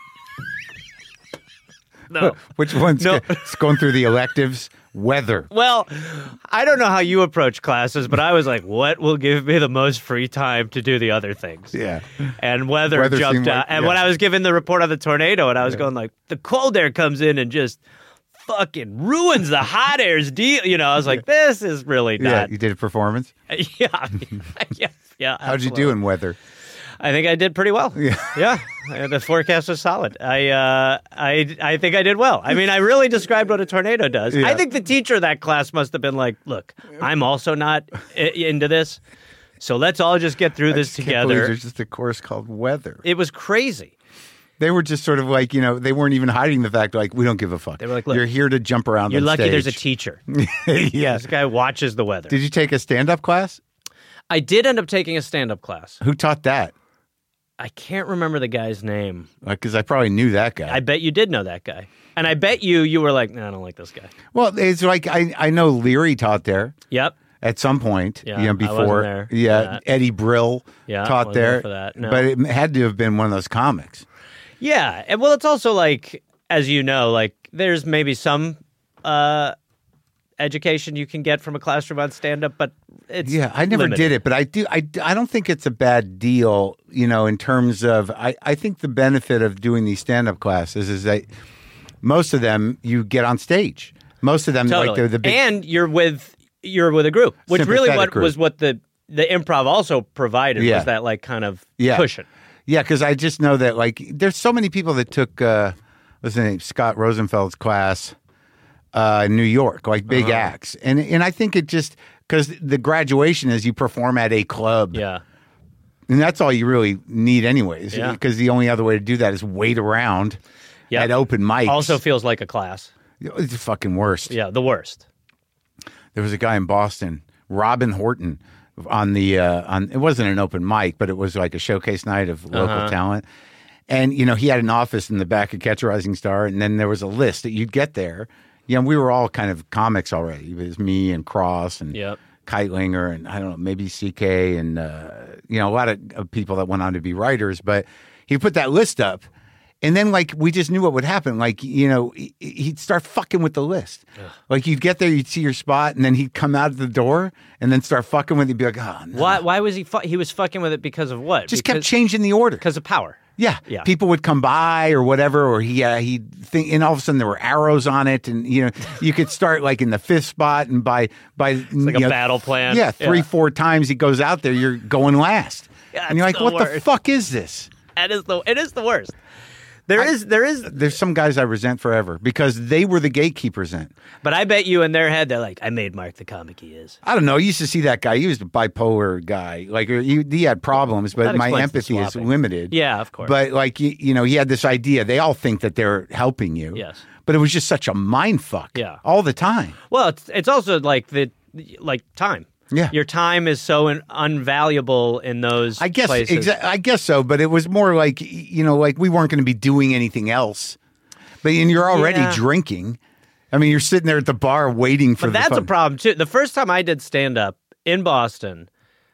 No. Which one's No. it's going through the electives? Weather. Well, I don't know how you approach classes, but I was like, what will give me the most free time to do the other things? Yeah. And weather Weather jumped seemed out. like- And yeah. when I was giving the report on the tornado, and I was going like, the cold air comes in and just fucking ruins the hot air's deal. I was like, this is really Yeah. not. You did a performance? Yeah. Yeah. How'd you do absolutely. in Weather? I think I did pretty well. Yeah. Yeah. The forecast was solid. I think I did well. I mean, I really described what a tornado does. Yeah. I think the teacher of that class must have been like, look, I'm also not into this. So let's all just get through this Can't believe together. there's just a course called Weather. It was crazy. They were just sort of like, they weren't even hiding the fact, like, we don't give a fuck. They were like, look, you're here to jump around You're on lucky stage. there's a teacher. Yeah. This guy watches the weather. Did you take a stand-up class? I did end up taking a stand-up class. Who taught that? I can't remember the guy's name. Because I probably knew that guy. I bet you did know that guy. And I bet you were like, no, I don't like this guy. Well, it's like, I know Leary taught there Yep. at some point, Yeah, I wasn't before. there for Yeah, that. Eddie Brill Yeah, taught wasn't there. there for that, no. But it had to have been one of those comics. Yeah. And well, it's also like, as you know, like there's maybe some education you can get from a classroom on stand-up, but it's I never limited. did it, but I do. I don't think it's a bad deal, in terms of. I think the benefit of doing these stand-up classes is that most of them you get on stage. Most of them, Totally. like they're the big. And you're with a group, which really Sympathetic group. was what the improv also provided Yeah. was that like kind of Yeah. cushion. Yeah, because I just know that like there's so many people that took what's his name, Scott Rosenfeld's class in New York, like big acts, and I think it just because the graduation is you perform at a club, Yeah. and that's all you really need anyways. Yeah. Because the only other way to do that is wait around Yep. at open mics. Also feels like a class. It's the fucking worst. Yeah, the worst. There was a guy in Boston, Robin Horton, on it wasn't an open mic, but it was like a showcase night of local talent. And, he had an office in the back of Catch a Rising Star, and then there was a list that you'd get there. We were all kind of comics already. It was me and Cross and Yep. Keitlinger and, I don't know, maybe CK and, a lot of people that went on to be writers. But he put that list up. And then, like, we just knew what would happen. Like, he'd start fucking with the list. Ugh. Like, you'd get there, you'd see your spot, and then he'd come out of the door and then start fucking with it. He'd be like, oh, no. Why was he he was fucking with it because of what? Just kept changing the order. Because of power. Yeah. Yeah. People would come by or whatever, or he'd think, and all of a sudden there were arrows on it. And, you could start like in the fifth spot, and by It's like a battle plan. Yeah. 3-4 times he goes out there, you're going last. Yeah, and you're like, it's the what the worst. fuck is this? It is the worst. There is There's some guys I resent forever because they were the gatekeepers then. But I bet you in their head they're like, I made Mark the comic he is. I don't know. I used to see that guy. He was a bipolar guy. Like he had problems, but That my explains the empathy is swapping. limited. Yeah, of course. But like he had this idea. They all think that they're helping you. Yes. But it was just such a mind fuck. Yeah. All the time. Well, it's also like time. Yeah. Your time is so unvaluable in those I guess places. I guess so. But it was more like like we weren't going to be doing anything else. But and you're already Yeah. drinking. I mean, you're sitting there at the bar waiting for. But that's a problem too. The first time I did stand up in Boston,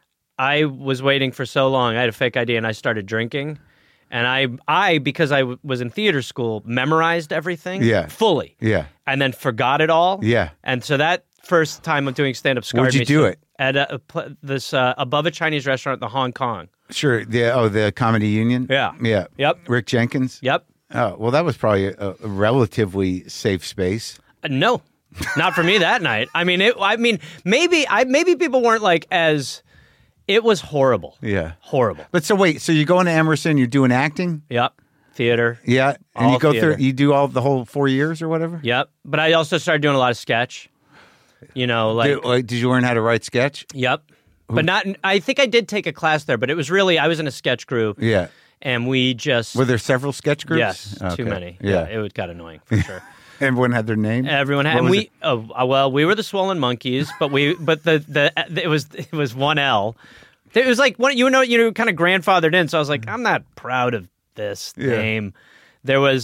I was waiting for so long. I had a fake ID and I started drinking. And I because I was in theater school, memorized everything Yeah. fully. Yeah. And then forgot it all. Yeah. And so that first time of doing stand-up scarred Where'd you me do so- it? At this above a Chinese restaurant in the Hong Kong. Sure. The Comedy Union? Yeah. Yeah. Yep. Rick Jenkins? Yep. Oh, well, that was probably a relatively safe space. No, not for me that night. I mean, maybe people weren't like as. It was horrible. Yeah. Horrible. But so wait, so you're going to Emerson, you're doing acting? Yep. Theater. Yeah. And All you go theater. through, you do all the whole 4 years or whatever? Yep. But I also started doing a lot of sketch. You know, like. Did you learn how to write sketch? Yep. But not. I think I did take a class there, but it was really I was in a sketch group. Yeah. And we just. Were there several sketch groups? Yes. Okay. Too many. Yeah. It got annoying for sure. Everyone had their name? Everyone had, What and was we. Well, we were the Swollen Monkeys, but it was one L. It was like you kind of grandfathered in, so I was like, I'm not proud of this name. There was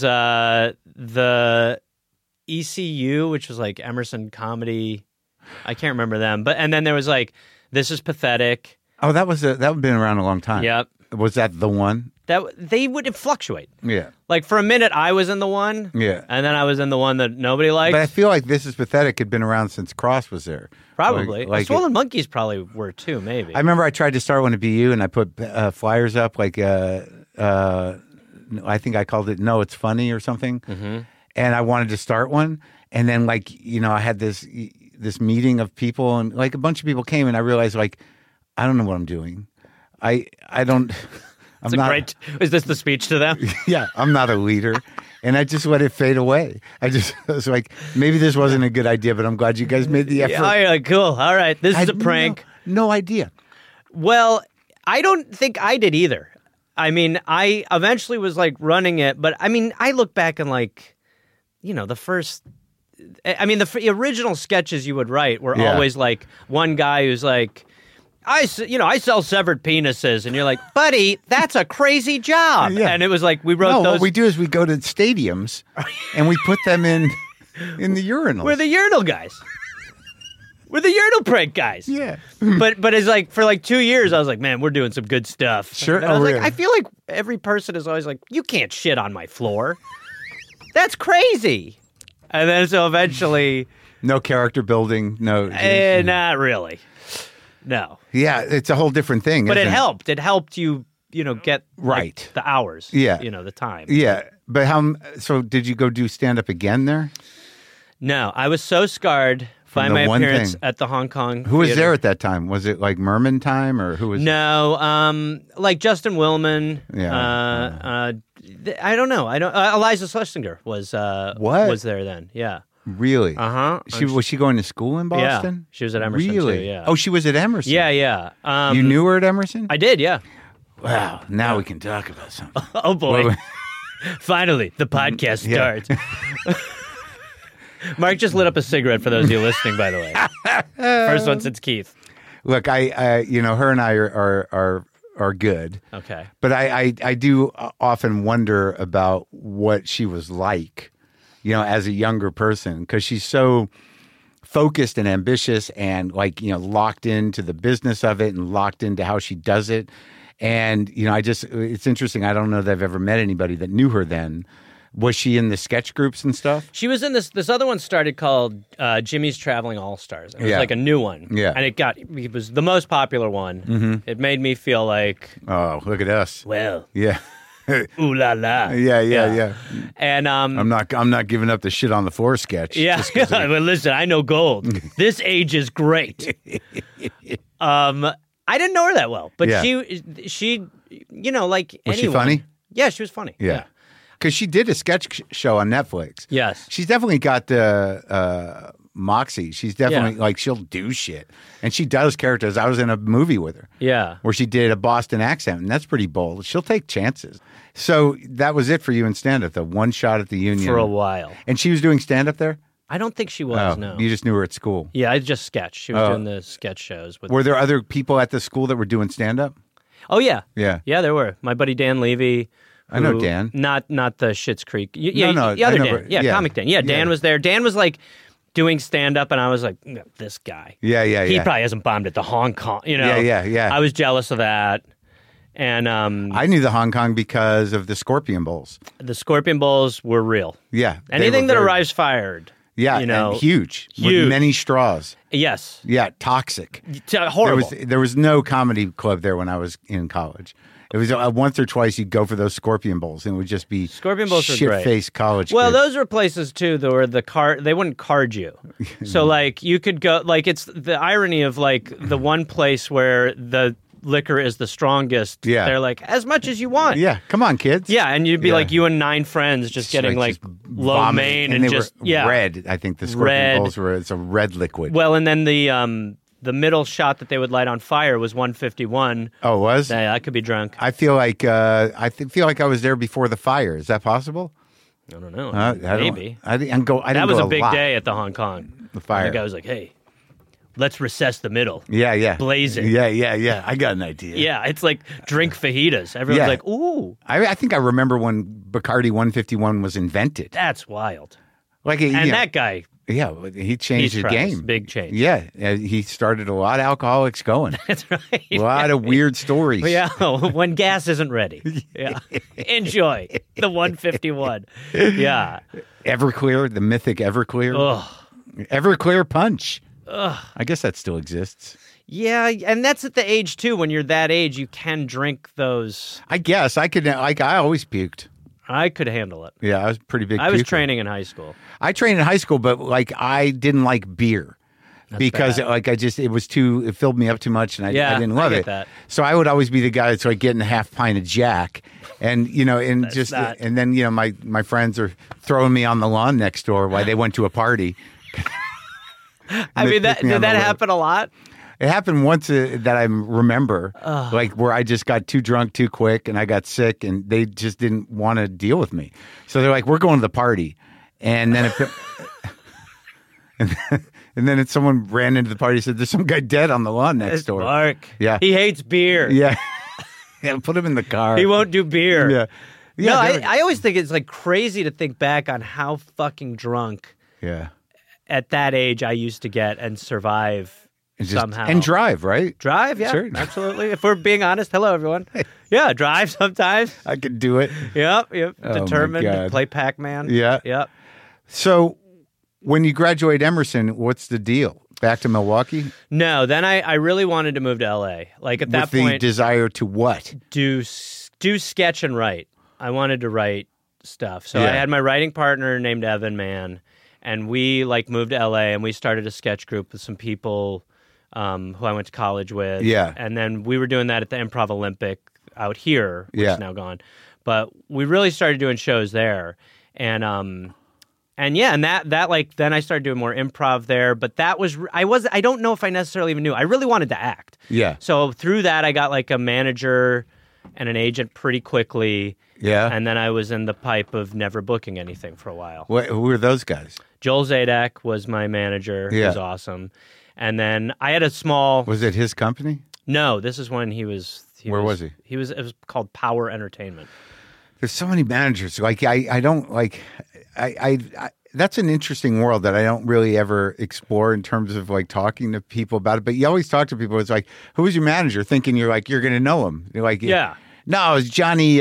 the ECU, which was like Emerson Comedy. I can't remember them, and then there was like This Is Pathetic. Oh, that had been around a long time. Yep. Was that the one? That they would fluctuate. Yeah. Like for a minute, I was in the one. Yeah. And then I was in the one that nobody liked. But I feel like This Is Pathetic had been around since Cross was there. Probably. Like Swollen Monkeys probably were too, maybe. I remember I tried to start one at BU and I put flyers up like, I think I called it No, It's Funny or something. Mm-hmm. And I wanted to start one. And then I had this meeting of people and like a bunch of people came and I realized like, I don't know what I'm doing. I don't... Is this the speech to them? Yeah, I'm not a leader. And I just let it fade away. I was like, maybe this wasn't a good idea, but I'm glad you guys made the effort. Yeah, cool. All right. This is a prank. No idea. Well, I don't think I did either. I mean, I eventually was like running it, but I mean, I look back and like, the first... I mean, the original sketches you would write were always like one guy who's like... I sell severed penises, and you're like, buddy, that's a crazy job. Yeah. And it was like we wrote those. What we do is we go to stadiums and we put them in the urinals. We're the urinal guys. We're the urinal prank guys. Yeah. But it's like for like 2 years, I was like, man, we're doing some good stuff. Sure. And I was really? like, I feel like every person is always like, you can't shit on my floor. That's crazy. And then so eventually, no character building. No. Not really. No. Yeah, it's a whole different thing. But it isn't helped. It helped you, get right the hours. Yeah. The time. Yeah. But so did you go do stand-up again there? No. I was so scarred by the my one appearance thing. at the Hong Kong Who was theater. there at that time? Was it like Merman time or who was No, like Justin Willman. Yeah. I don't know. Eliza Schlesinger was was there then. Yeah. Really? Uh-huh. Was she going to school in Boston? Yeah, she was at Emerson Really? too, yeah. Oh, she was at Emerson. Yeah. You knew her at Emerson? I did, yeah. Wow. Now we can talk about something. Oh boy. Well, Finally, the podcast Yeah. starts. Mark just lit up a cigarette for those of you listening, by the way. First one since Keith. Look, I her and I are good. Okay. But I do often wonder about what she was like, as a younger person, because she's so focused and ambitious and locked into the business of it and locked into how she does it. And, it's interesting. I don't know that I've ever met anybody that knew her then. Was she in the sketch groups and stuff? She was in this other one started called Jimmy's Traveling All-Stars. It was like a new one. Yeah. And it was the most popular one. Mm-hmm. It made me feel like, Oh, look at us. well, Yeah. ooh la la. Yeah. And I'm not giving up the shit on the floor sketch. yeah, just 'cause well, listen, I know gold. This age is great. I didn't know her that well, but Yeah. she like Was she anyone. funny? Yeah, she was funny. Yeah. Because she did a sketch show on Netflix. Yes. She's definitely got the moxie. She's definitely she'll do shit. And she does characters. I was in a movie with her. Yeah. Where she did a Boston accent, and that's pretty bold. She'll take chances. So that was it for you in stand-up, the one shot at the Union. For a while. And she was doing stand-up there? I don't think she was, no. You just knew her at school. Yeah, I just sketched. She was doing the sketch shows. Were there other people at the school that were doing stand-up? Oh, yeah. Yeah. Yeah, there were. My buddy Dan Levy. I know who- Dan. Not the Schitt's Creek. No, The other I know, Dan. but- Yeah, yeah. Comic Dan. Yeah, Dan Yeah. was there. Dan was like doing stand-up, and I was like, "No, this guy. Yeah. He probably hasn't bombed at the Hong Kong, Yeah. I was jealous of that. And I knew the Hong Kong because of the Scorpion Bowls. the Scorpion Bowls were real. Yeah. they Anything were that very- arrives fired. Yeah, You know, and huge. huge. With many straws. Yes. Yeah, toxic. Horrible. There was no comedy club there when I was in college. It was once or twice you'd go for those Scorpion Bowls, and it would just be Scorpion Bowls were great. shit-faced college Well, kids. those were places too that were they wouldn't card you. So like you could go, like it's the irony of like the one place where the liquor is the strongest. Yeah. They're like, as much as you want. Yeah, come on, kids. Yeah, and you'd be Yeah. like you and 9 friends just getting like just low vomiting, main and they just were red. I think the Scorpion Red. Bowls were, it's a red liquid. Well, and then the middle shot that they would light on fire was 151. Oh, it was? Yeah, I could be drunk. I feel like feel like I was there before the fire. Is that possible? I don't know. I don't- Maybe. I didn't go. I didn't That was go a big lot. day at the Hong Kong. The fire. And the guy was like, "Hey, let's recess the middle." Yeah. Blazing. Yeah. I got an idea. Yeah, it's like drink fajitas. Everyone's Yeah. like, "Ooh, I think I remember when Bacardi 151 was invented. that's wild." Like, And that guy, yeah, he changed He's the Travis. game. Big change. Yeah, he started a lot of alcoholics going. that's right. A lot of weird stories. Yeah, when gas isn't ready. Yeah. Enjoy the 151. Yeah. Everclear, the mythic Everclear. Ugh. Everclear Punch. I guess that still exists. Yeah, and that's at the age too. When you're that age, you can drink those. I guess I could. Like, I always puked. I could handle it. Yeah, I was a pretty big. I was puker. training in high school. I trained in high school, but like I didn't like beer because bad. like it filled me up too much, and I didn't love I get it. that. So I would always be the guy that's like getting a half pint of Jack, and and then my friends are throwing me on the lawn next door while they went to a party. I mean, They picked me did on the that road. happen a lot? It happened once that I remember, like where I just got too drunk too quick and I got sick and they just didn't want to deal with me. So they're like, "We're going to the party," and then and then someone ran into the party and said, "There's some guy dead on the lawn next It's door." Mark. Yeah. He hates beer. Yeah, yeah. Put him in the car. He won't do beer. Yeah, yeah. No, they were- I always think it's like crazy to think back on how fucking drunk yeah. at that age I used to get and survive And just- somehow. and drive, right? Drive, yeah, Sure. absolutely. If we're being honest, hello everyone. Yeah, drive sometimes. I could do it. Yep. Oh, my Determined. God. Play Pac-Man. Yeah. Yep. So, when you graduate Emerson, what's the deal? Back to Milwaukee No, then I really wanted to move to LA. Like at that with the point, desire to what? do sketch and write. I wanted to write stuff. So Yeah. I had my writing partner named Evan Mann, and we like moved to LA and we started a sketch group with some people who I went to college with. Yeah. And then we were doing that at the Improv Olympic out here, which Yeah. is now gone. But we really started doing shows there. And yeah, and that like then I started doing more improv there, but that was I don't know if I necessarily even knew. I really wanted to act. Yeah. So through that I got like a manager and an agent pretty quickly. Yeah. And then I was in the pipe of never booking anything for a while. Who are those guys? Joel Zadek was my manager. He Yeah. was awesome. And then I had a small Was it his company? No, this is when he was Where was he? It was called Power Entertainment. There's so many managers. Like I don't like I that's an interesting world that I don't really ever explore in terms of like talking to people about it. But you always talk to people. It's like, who was your manager? Thinking you're like you're going to know him. You're like, Yeah. No, it's Johnny.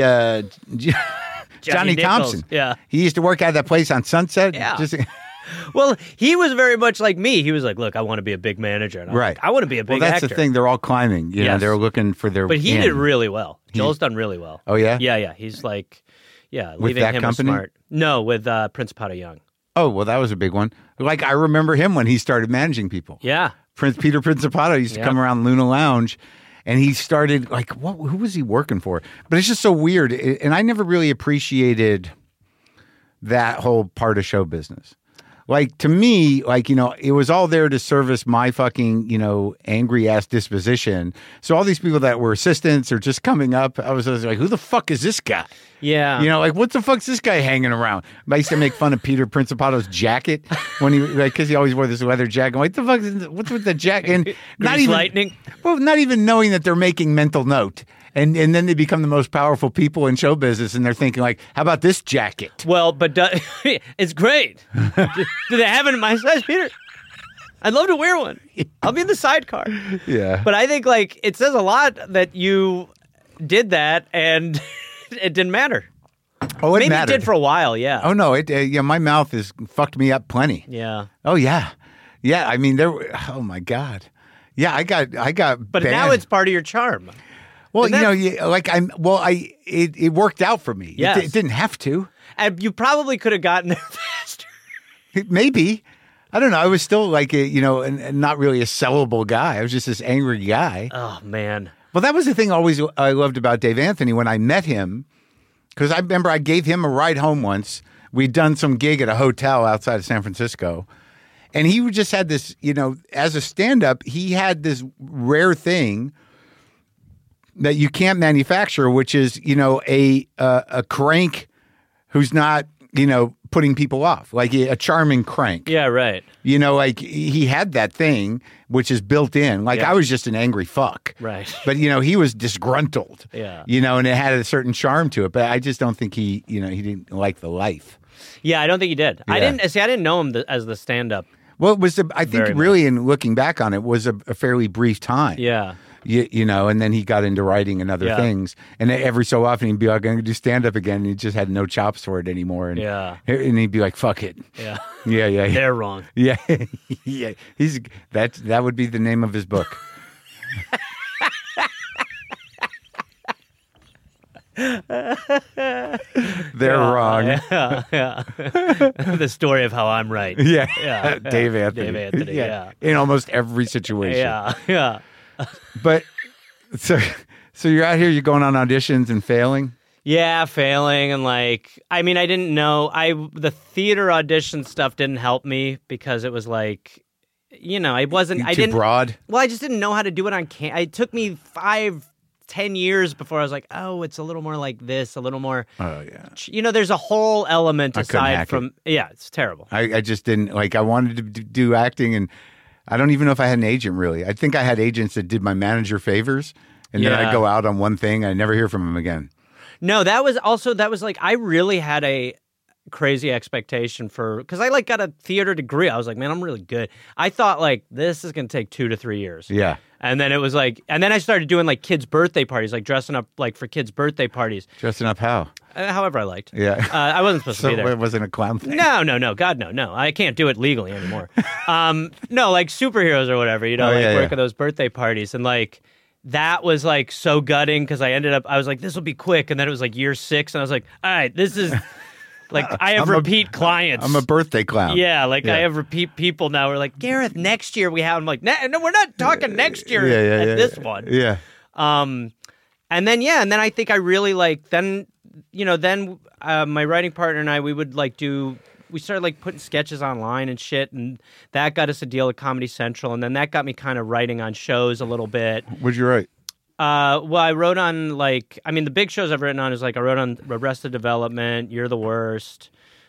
Johnny Nichols. Thompson. Yeah. He used to work out of that place on Sunset. Yeah. Just, Well, he was very much like me. He was like, "Look, I want to be a big manager." And I was right. like, I want to be a big Well, that's actor. the thing. They're all climbing. You know, Yes. they're looking for their. But he in. did really well. Joel's done really well. Oh yeah. Yeah. He's like, With leaving that him company? was smart. No, with Principato Young. Oh well, that was a big one. Like I remember him when he started managing people. Yeah. Peter Principato used to Yeah. come around Luna Lounge, and he started like who was he working for? But it's just so weird, and I never really appreciated that whole part of show business. Like to me, like it was all there to service my fucking angry ass disposition. So all these people that were assistants or just coming up, I was like, who the fuck is this guy? Yeah. Like what the fuck's this guy hanging around? I used to make fun of Peter Principato's jacket when he because he always wore this leather jacket. I'm like, what's with the jacket? And not Grease even lightning. Well, not even knowing that they're making mental note. And then they become the most powerful people in show business, and they're thinking like, "How about this jacket?" Well, but it's great. Do they have it in my size, Peter? I'd love to wear one. I'll be in the sidecar. Yeah, But I think like it says a lot that you did that and it didn't matter. Oh, it Maybe mattered. it did for a while, yeah. Oh no, my mouth has fucked me up plenty. Yeah. Oh yeah, yeah. I mean, oh my god, yeah. I got. But now banned. it's part of your charm. Well, Isn't it worked out for me. Yes. It didn't have to. And you probably could have gotten there faster. Maybe. I don't know. I was still like not really a sellable guy. I was just this angry guy. Oh, man. Well, that was the thing I loved about Dave Anthony when I met him, because I remember I gave him a ride home once. We'd done some gig at a hotel outside of San Francisco, and he just had this, as a stand-up, he had this rare thing that you can't manufacture, which is, a crank who's not, putting people off, like a charming crank. Yeah, right. Like he had that thing, which is built in. Like Yeah. I was just an angry fuck. Right. But, he was disgruntled. Yeah. And it had a certain charm to it. But I just don't think he didn't like the life. Yeah, I don't think he did. I Yeah. didn't know him as the stand-up. Well, it was, I think Very really in looking back on it, was a fairly brief time. Yeah. And then he got into writing and other Yeah. things. And every so often he'd be like, I'm going to do stand-up again. And he just had no chops for it anymore. And, Yeah. and he'd be like, fuck it. Yeah. Yeah. They're wrong. Yeah. Yeah. That would be the name of his book. They're wrong. Yeah. The story of how I'm right. Yeah. Yeah. Dave Anthony. Dave Anthony, yeah. In almost every situation. Yeah. But so you're out here, you're going on auditions and failing? Yeah, failing and I didn't know. The theater audition stuff didn't help me because it was I wasn't. I Too didn't. broad? Well, I just didn't know how to do it on camera. It took me 5-10 years before I was like, oh, it's a little more like this, a little more. Oh, yeah. There's a whole element I couldn't aside hack from. Yeah, it's terrible. I just didn't, I wanted to do acting, and I don't even know if I had an agent, really. I think I had agents that did my manager favors, and then Yeah. I'd go out on one thing, and I'd never hear from him again. No, that was I really had a crazy expectation because I got a theater degree. I was like, man, I'm really good. I thought this is going to take 2 to 3 years. Yeah. And then it was and then I started doing kids' birthday parties, dressing up for kids' birthday parties. Dressing up how? However I liked. Yeah. I wasn't supposed to be there. So it wasn't a clown thing? No, God, no. I can't do it legally anymore. No, superheroes or whatever, work at those birthday parties. And that was so gutting because I was like, this will be quick. And then it was year 6. And I was like, all right, this is I have repeat clients. I'm a birthday clown. Yeah, I have repeat people now. We're like, Gareth, next year we have. I'm like, no, we're not talking next year at this one. Yeah. And then I think I really then my writing partner and I, we would we started putting sketches online and shit, and that got us a deal at Comedy Central, and then that got me kind of writing on shows a little bit. What'd you write? Well, I wrote on the big shows I've written on is I wrote on Arrested Development, You're the Worst,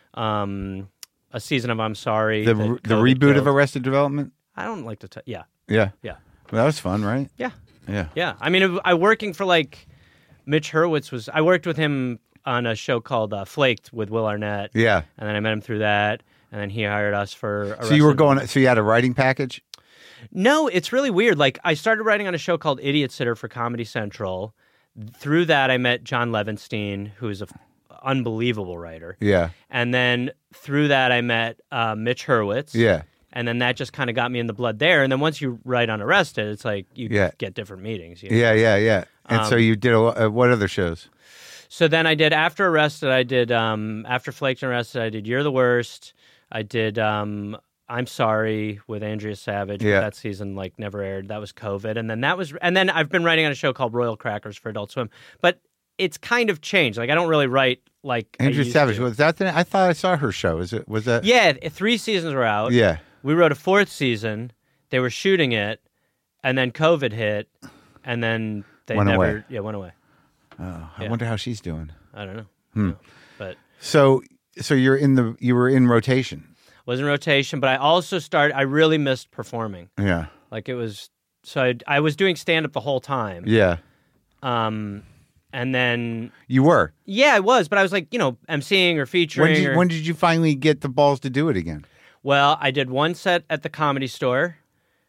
a season of I'm Sorry. The that COVID reboot killed. of Arrested Development? I don't like to yeah. Yeah. Yeah. Well, that was fun, right? Yeah. Yeah. Yeah. I working for Mitch Hurwitz I worked with him on a show called Flaked with Will Arnett. Yeah. And then I met him through that, and then he hired us for So you had a writing package? No, it's really weird. I started writing on a show called Idiot Sitter for Comedy Central. Through that, I met John Levinstein, who's an unbelievable writer. Yeah. And then through that, I met Mitch Hurwitz. Yeah. And then that just kind of got me in the blood there. And then once you write on Arrested, it's you get different meetings. Yeah. And so you did what other shows? So then I did after Arrested. I did after Flaked and Arrested. I did You're the Worst. I did I'm Sorry with Andrea Savage. Yeah. That season never aired. That was COVID. And then I've been writing on a show called Royal Crackers for Adult Swim. But it's kind of changed. I don't really write Andrea Savage. to. Was that I thought I saw her show. Was that? Yeah, 3 seasons were out. Yeah. We wrote a 4th season. They were shooting it, and then COVID hit, and then they Went never away. Yeah, went away. Oh, I wonder how she's doing. I don't know. No. But So you were in rotation. was in rotation, but I also I really missed performing. Yeah. It was so I was doing stand up the whole time. Yeah. And then You were. yeah, I was, but I was emceeing or featuring. When did you finally get the balls to do it again? Well, I did one set at the Comedy Store.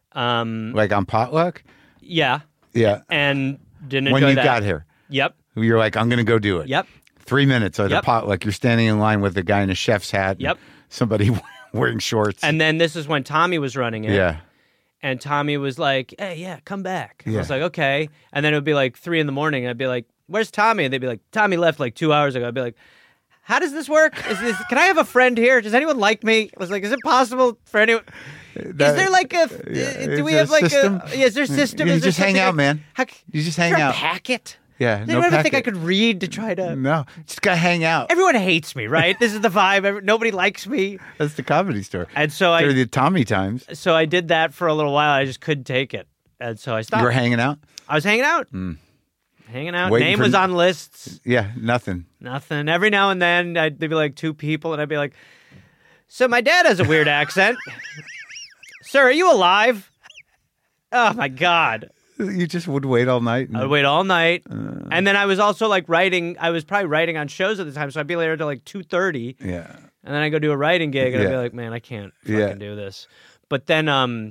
Like on Potluck? Yeah. Yeah. And didn't enjoy When you that. got here. Yep. You're like, I'm going to go do it. Yep. 3 minutes at a Yep. pot, like you're standing in line with a guy in a chef's hat. and Yep. Somebody wearing shorts. And then this is when Tommy was running it. yeah. And Tommy was like, hey, yeah, come back. I Yeah. was like, okay. And then it would be like 3 a.m. And I'd be like, where's Tommy? And they'd be like, Tommy left like 2 hours ago. I'd be like, how does this work? Can I have a friend here? Does anyone like me? I was like, is it possible for anyone? Is there like a? Do we is have there a like system? Is there a system? You Is there just hang something out, man. You just hang is there out. A packet? Yeah, Did no anyone ever think I packet. could read to try to? No, just gotta hang out. Everyone hates me, right? This is the vibe. Nobody likes me. That's the Comedy Store. And so They're the Tommy times. So I did that for a little while. I just couldn't take it, and so I stopped. You were hanging out. I was hanging out. Hanging out. Waiting Name for- was on lists. Yeah, nothing. Nothing. Every now and then, there'd be like 2 people, and I'd be like, so my dad has a weird accent. Sir, are you alive? Oh, my God. You just would wait all night. I would wait all night. And then I was also like writing. I was probably writing on shows at the time, so I'd be there till like 2:30. Yeah. And then I go do a writing gig, and I'd be Yeah. like, man, I can't fucking Yeah. do this. But then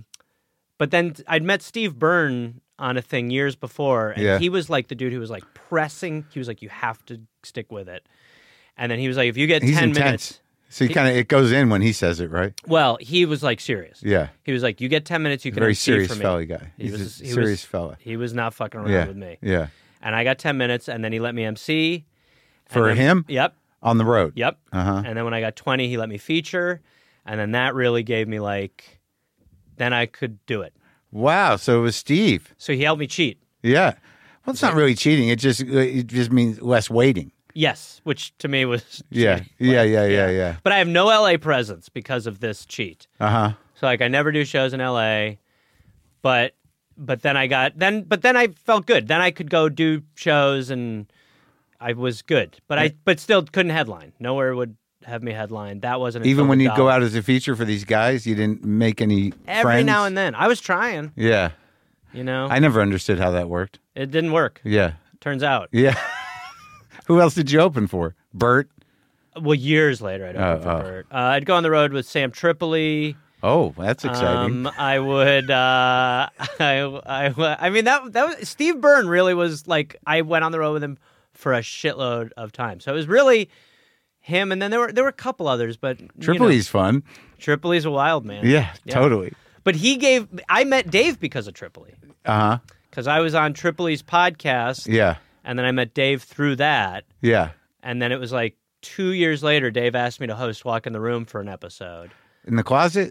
I'd met Steve Byrne on a thing years before, and Yeah. he was like the dude who was like pressing. He was like, you have to stick with it. And then he was like, if you get He's 10 intense. minutes. So it goes in when he says it, right? Well, he was like serious. Yeah. He was like, you get 10 minutes, you can Very MC serious for me. fella guy. He's a serious fella. He was not fucking around Yeah. with me. Yeah. And I got 10 minutes, and then he let me MC. For And then- him? Yep. On the road. Yep. Uh-huh. And then when I got 20, he let me feature. And then that really gave me like, then I could do it. Wow. So it was Steve. So he helped me cheat. Yeah. Well, it's not really cheating. It just means less waiting. Yes, which to me was Yeah. cheating. Yeah. But I have no LA presence because of this cheat. Uh-huh. So like I never do shows in LA. But then I felt good. Then I could go do shows and I was good. But still couldn't headline. Nowhere would have me headline. That wasn't Even until when the you go dollar. out as a feature for these guys, you didn't make any Every friends? now and then. I was trying, Yeah. you know. I never understood how that worked. It didn't work. Yeah. Turns out. Yeah. Who else did you open for? Bert? Well, years later, I'd open for Bert. I'd go on the road with Sam Tripoli. Oh, that's exciting. I would. I mean, that was Steve Byrne. Really was like I went on the road with him for a shitload of time. So it was really him, and then there were a couple others, but Tripoli's fun. Tripoli's a wild man. Yeah, totally. But I met Dave because of Tripoli. Uh-huh. Because I was on Tripoli's podcast. Yeah. And then I met Dave through that. Yeah. And then it was like 2 years later, Dave asked me to host Walk in the Room for an episode. In the closet?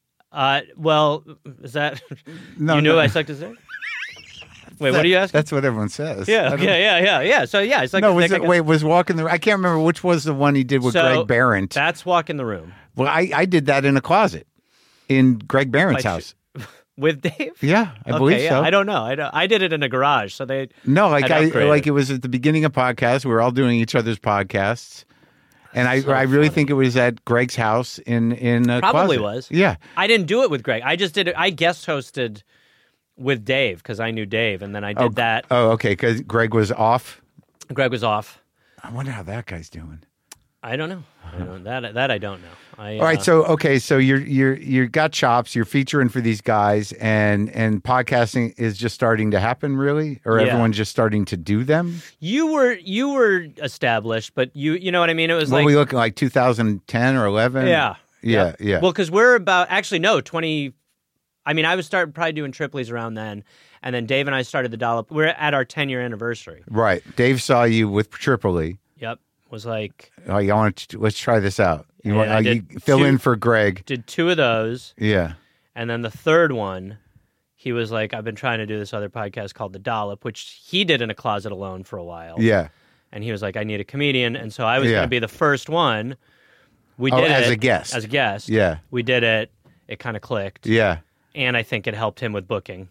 Well, is that No, you knew no. I sucked his dick? Wait, what are you asking? That's what everyone says. Yeah, I don't- yeah. So yeah, it's like No, was Walk in the... I can't remember which was the one he did with Greg Behrendt. That's Walk in the Room Well, I did that in a closet in Greg Behrendt house. with Dave. Yeah, I believe so. I don't know. I did it in a garage, so they No, had upgraded. like it was at the beginning of podcasts. We were all doing each other's podcasts, and I really think it was at Greg's house in a Probably closet. was. Yeah. I didn't do it with Greg. I just did it. I guest hosted with Dave because I knew Dave, and then I did that. Oh, okay. Because Greg was off. Greg was off. I wonder how that guy's doing. I don't know. That I don't know. All right, so you're got chops. You're featuring for these guys, and podcasting is just starting to happen, really, or Yeah. everyone's just starting to do them. you were established, but you know what I mean. It was What like we looking like 2010 or 11? yeah. Yeah. Well, because we're about 20. I mean, I was probably doing Tripoli's around then, and then Dave and I started the Dollop. We're at our 10-year anniversary. Right. Dave saw you with Tripoli. Yep, was like Oh, you want to, let's try this out. You And want I you did fill two- in for Greg? did 2 of those, Yeah. and then the third one, he was like, "I've been trying to do this other podcast called The Dollop," which he did in a closet alone for a while. Yeah. And he was like, "I need a comedian," and so I was Yeah. going to be the first one. We Oh, did as it a guest. As a guest, Yeah. We did it. It kind of clicked. Yeah. And I think it helped him with booking,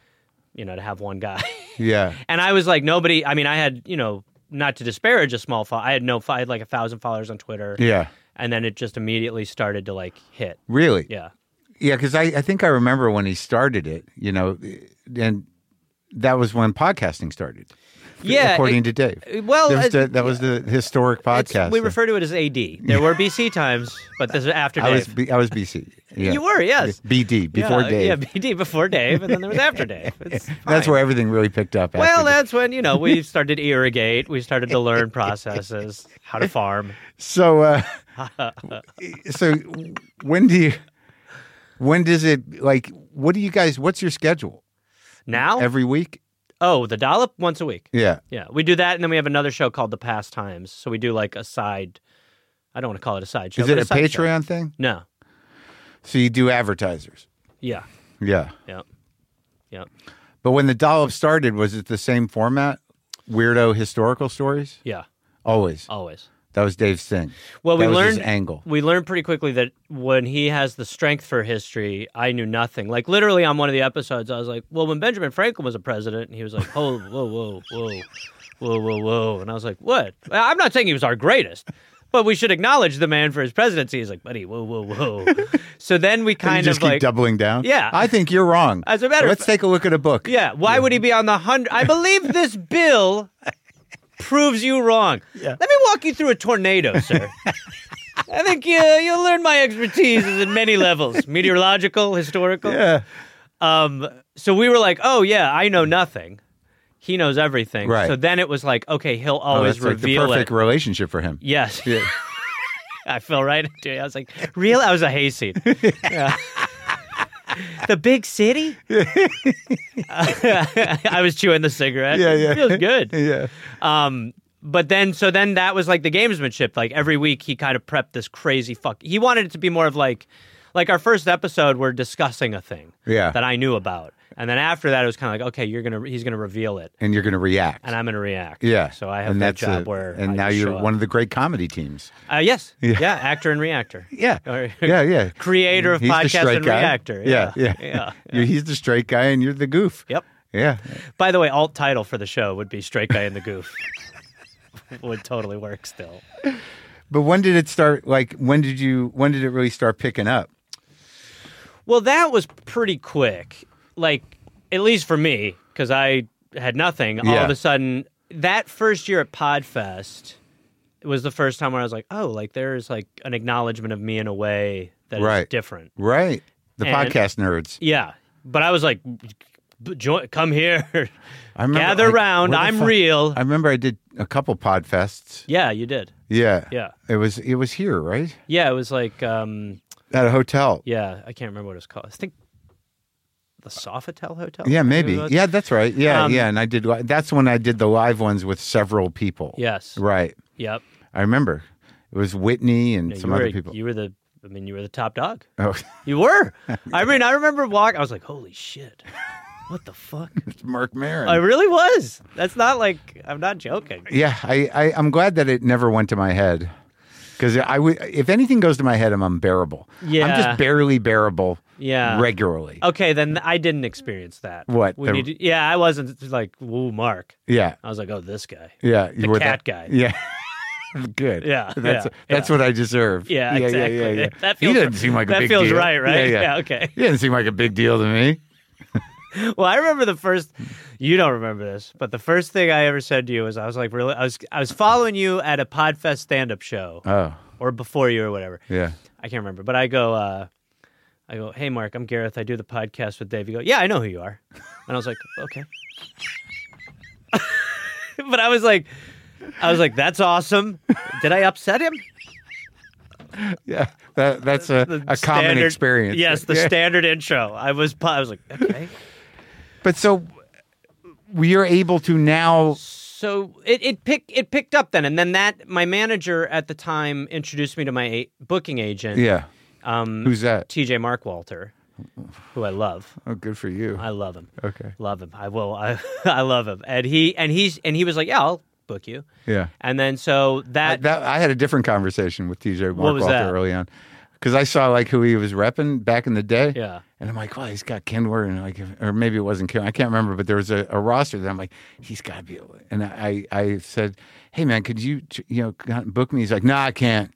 to have one guy. Yeah. And I was like, nobody, I mean, I had, not to disparage a small I had I had like 1,000 followers on Twitter. Yeah. And then it just immediately started to like hit. Really? Yeah. Yeah, because I think I remember when he started it, and that was when podcasting started. Yeah, according to Dave. well, that was the historic podcast. we refer to it as AD. There were BC times, but this is after Dave. I was BC. Yeah. You were, yes. BD, before Dave. Yeah, BD before Dave, and then there was after Dave. That's where everything really picked up. Well, that's when, we started to irrigate. We started to learn processes, how to farm. So, so when does it, like, what's your schedule? Now? Every week? Oh, the Dollop once a week. Yeah. Yeah. We do that, and then we have another show called The Pastimes. So we do like a side, I don't want to call it a side show. Is it but a side show. Patreon thing? No. So you do advertisers? Yeah. Yeah. Yeah. Yeah. But when the Dollop started, was it the same format? Weirdo historical stories? Yeah. Always. That was Dave's thing. Well, that was his angle. We learned pretty quickly that when he has the strength for history, I knew nothing. Like literally on one of the episodes, I was like, "Well, when Benjamin Franklin was a president," and he was like, "Oh, whoa," and I was like, "What?" I'm not saying he was our greatest, but we should acknowledge the man for his presidency. He's like, "Buddy, whoa." So then we kind just of keep like doubling down. Yeah, I think you're wrong. As a matter, let's take a look at a book. Yeah, why would he be on the 100? I believe this bill proves you wrong. Yeah. Let me walk you through a tornado, sir. I think you'll learn my expertise is in many levels: meteorological, historical. Yeah. So we were like, "Oh yeah, I know nothing. He knows everything." Right. So then it was like, "Okay, he'll always that's like the reveal perfect it." relationship for him. Yes. Yeah. I fell right into it. I was like, "Real?" I was a hayseed. Yeah. The big city? I was chewing the cigarette. Yeah. It feels good. Yeah. But then that was like the gamesmanship. Like every week he kind of prepped this crazy He wanted it to be more of like our first episode, we're discussing a thing that I knew about. And then after that, it was kind of like, okay, he's gonna reveal it. And you're going to react. And I'm going to react. Yeah. So I have that job where And I now just you're show up. one of the great comedy teams. Yes. Yeah. Actor and reactor. Yeah. Or- Yeah. Creator of He's the podcast straight and guy. reactor. Yeah. He's the straight guy and you're the goof. Yep. Yeah. By the way, alt title for the show would be Straight Guy and the Goof. Would totally work still. But when did it start? Like, when did it really start picking up? Well, that was pretty quick. Like, at least for me, because I had nothing. All of a sudden, that first year at Podfest, it was the first time where I was like, oh, like there's like an acknowledgement of me in a way that is different. Right. The podcast nerds. Yeah. But I was like, come here. Gather like, round. I'm real. I remember I did a couple Podfests. Yeah, you did. Yeah. Yeah. It was here, right? Yeah, it was like... at a hotel. Yeah, I can't remember what it was called. I think the Sofitel Hotel? Yeah, maybe. Yeah, that's right. Yeah, and I did... That's when I did the live ones with several people. Yes. Right. Yep. I remember. It was Whitney and some other people. You were the top dog. Oh. You were. I remember walking. I was like, holy shit. What the fuck? It's Mark Maron. I really was. That's not like, I'm not joking. Yeah, I'm glad that it never went to my head. Because if anything goes to my head, I'm unbearable. Yeah. I'm just barely bearable regularly. Okay, then I didn't experience that. What? I wasn't like, woo, Mark. Yeah. I was like, oh, this guy. Yeah. You were cat guy. Yeah. Good. Yeah. That's what I deserve. Yeah, exactly. Yeah. That feels, he doesn't seem like a big deal. That feels right? Yeah, okay. He doesn't seem like a big deal to me. Well, I remember the first. You don't remember this, but the first thing I ever said to you was, I was like, really, I was following you at a Podfest stand-up show. Oh. Or before you or whatever. Yeah. I can't remember, but I go, hey Mark, I'm Gareth. I do the podcast with Dave. You go, yeah, I know who you are. And I was like, okay. But I was like, that's awesome. Did I upset him? Yeah, that's a common experience. Yes, the standard intro. I was like, okay. But so we are able to now. So it picked up then, and then my manager at the time introduced me to my booking agent. Yeah. Who's that? TJ Mark Walter, who I love. Oh, good for you. I love him. Okay. Love him. I will. I love him. And he was like, yeah, I'll book you. Yeah. And then so that I had a different conversation with TJ Mark was Walter that? early on. Because I saw like who he was repping back in the day. Yeah. And I'm like, wow, he's got Kindler and like, or maybe it wasn't Kindler. I can't remember, but there was a roster that I'm like, he's got to be able. And I said, hey man, could you book me? He's like, no, I can't.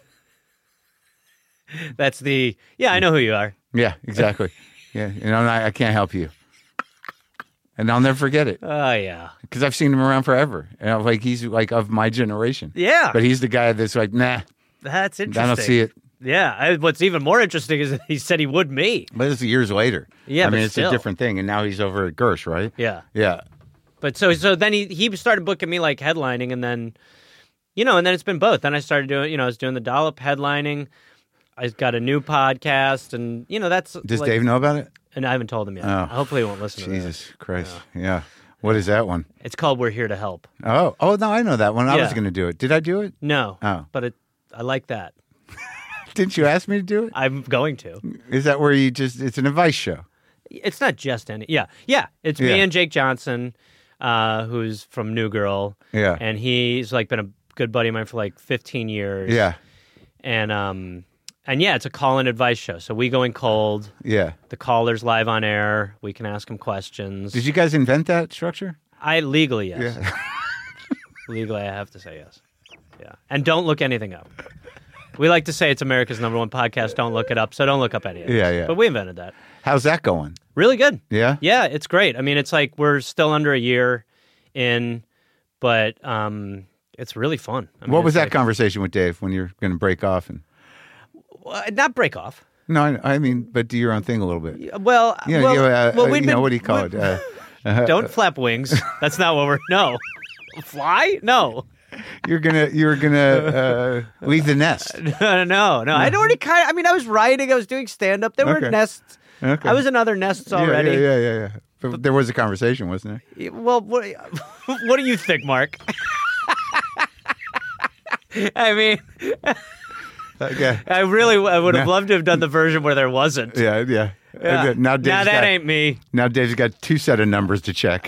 That's I know who you are. Yeah, exactly. Yeah, I can't help you. and I'll never forget it Oh yeah. because I've seen him around forever. And I'm like, he's like of my generation. Yeah. But he's the guy that's like, nah, That's interesting. I don't see it. Yeah. What's even more interesting is that he said he would me. But this is years later. Yeah, I mean, but it's still. a different thing. And now he's over at Gersh, right? Yeah. Yeah. But so then he started booking me like headlining, and then, and then it's been both. Then I started doing, I was doing the Dollop headlining. I got a new podcast, and that's. Does like, Dave know about it? And I haven't told him yet. Oh. Hopefully he won't listen to this. Jesus Christ. Yeah. What is that one? It's called We're Here to Help. Oh, no, I know that one. I was Yeah. going to do it. Did I do it? No. Oh. But I like that. Didn't you ask me to do it? I'm going to. Is that where it's an advice show? It's not just any. Yeah. Yeah. It's Yeah. me and Jake Johnson, who's from New Girl. Yeah. And he's like been a good buddy of mine for like 15 years. Yeah. And yeah, it's a call-in advice show. So we go in cold. Yeah. The caller's live on air. We can ask them questions. Did you guys invent that structure? I legally, yes. Yeah. Legally, I have to say yes. Yeah. And don't look anything up. We like to say it's America's #1 podcast. Don't look it up. So don't look up anything. Yeah, yeah. But we invented that. How's that going? Really good. Yeah? Yeah, it's great. I mean, it's like we're still under a year in, but it's really fun. I mean, What was it's that like, conversation with Dave when you're going to break off? not break off. No, I mean, but do your own thing a little bit. Well, what do you call it? Don't flap wings. That's not what we're. No, fly. No, You're gonna leave the nest. no. I'd already I mean, I was writing. I was doing stand up. There were Okay. nests. Okay. I was in other nests already. Yeah. But there was a conversation, wasn't there? Well, what do you think, Mark? I mean, Okay. I would have loved to have done the version where there wasn't. Yeah. Yeah. Now that ain't me. Now Dave's got 2 set of numbers to check.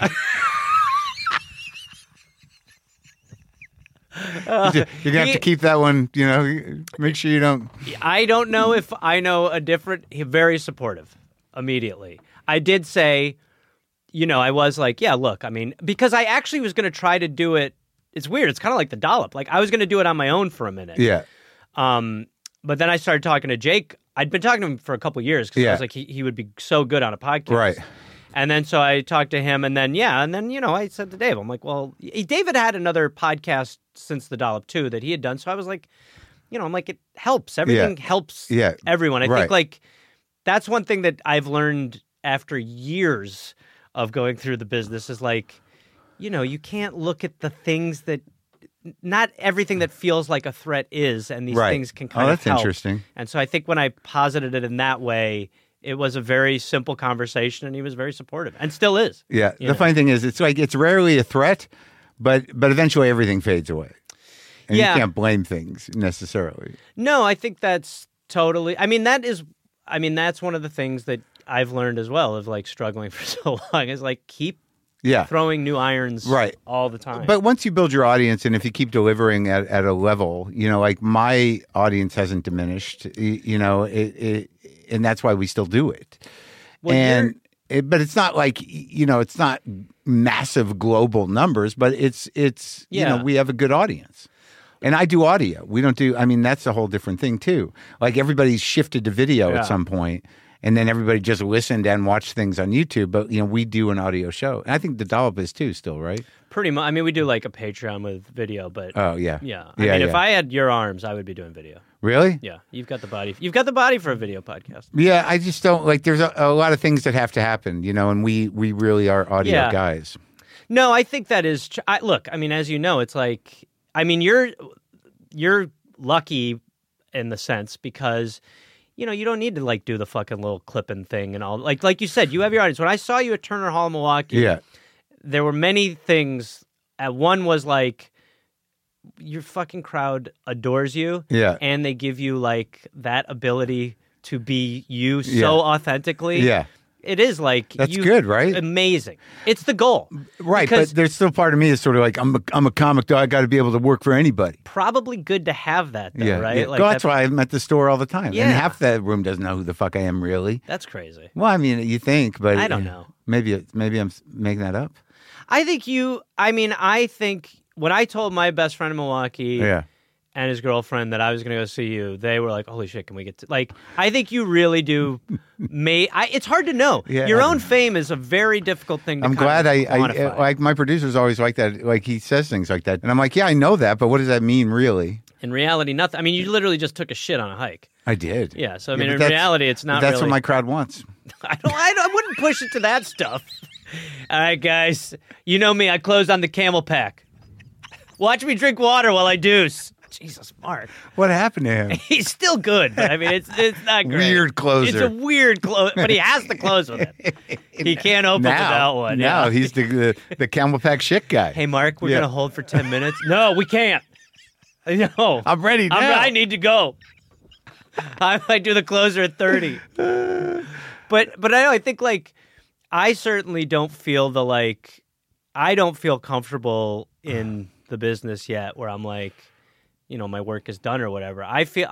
You're gonna have to keep that one. Make sure you don't. I don't know if I know a different. Very supportive immediately. I did say, I was like, yeah, look, I mean, because I actually was going to try to do it. It's weird. It's kind of like the Dollop. Like I was going to do it on my own for a minute. Yeah. But then I started talking to Jake. I'd been talking to him for a couple of years because I was like, he would be so good on a podcast. Right. And then so I talked to him, and then I said to Dave, I'm like, well, David had another podcast since the Dollop 2 that he had done. So I was like, I'm like, it helps. Everything helps everyone. I think like that's one thing that I've learned after years of going through the business is like, you can't look at the things that not everything that feels like a threat is, and these things can kind of help. That's interesting. And so I think when I posited it in that way, it was a very simple conversation, and he was very supportive, and still is. Yeah. The funny thing is, it's rarely a threat, but eventually everything fades away, and you can't blame things necessarily. No, I think that's totally. That's one of the things that I've learned as well of like struggling for so long is like keep throwing new irons all the time. But once you build your audience, and if you keep delivering at a level, like my audience hasn't diminished, and that's why we still do it. Well, but it's not like, it's not massive global numbers, but it's we have a good audience. And I do audio. We don't do, that's a whole different thing too. Like everybody's shifted to video at some point. And then everybody just listened and watched things on YouTube. But, we do an audio show. And I think the Dollop is too still, right? Pretty much. We do like a Patreon with video, but... Oh, yeah. Yeah. If I had your arms, I would be doing video. Really? Yeah. You've got the body. You've got the body for a video podcast. Yeah, I just don't... Like, there's a lot of things that have to happen, and we really are audio guys. No, I think that is... Look, as you know, it's like... You're lucky in the sense because... you don't need to like do the fucking little clipping thing and all. Like you said, you have your audience. When I saw you at Turner Hall, Milwaukee, there were many things. One was like your fucking crowd adores you, and they give you like that ability to be you so authentically. Yeah. It is like that's good, right? Amazing. It's the goal, right? But there's still part of me is sort of like I'm a comic dog. I got to be able to work for anybody. Probably good to have that, though, right? Yeah. Like that's why I'm at the store all the time, Yeah. and half that room doesn't know who the fuck I am really. That's crazy. Well, you think, but I don't know. Maybe I'm making that up. I think I think when I told my best friend in Milwaukee, and his girlfriend that I was going to go see you, they were like, holy shit, can we get to... Like, I think you really do... it's hard to know. Yeah, Your own fame is a very difficult thing to I'm glad quantify. like my producer's always like that. Like he says things like that. And I'm like, yeah, I know that, but what does that mean really? In reality, nothing. I mean, you literally just took a shit on a hike. I did. Yeah, so I mean, but in that's- reality, it's not That's really... what my crowd wants. I wouldn't push it to that stuff. All right, guys. You know me. I close on the camel pack. Watch me drink water while I deuce. Jesus, Mark. What happened to him? He's still good, but I mean, it's not great. Weird closer. It's a weird close, but he has to close with it. He can't open without one. Now Yeah. he's the Camelback shit guy. Hey, Mark, we're Yeah. going to hold for 10 minutes. No, we can't. No. I'm ready now. I need to go. I might do the closer at 30. But I think like I certainly don't feel I don't feel comfortable in the business yet where I'm like, you know, my work is done or whatever. I feel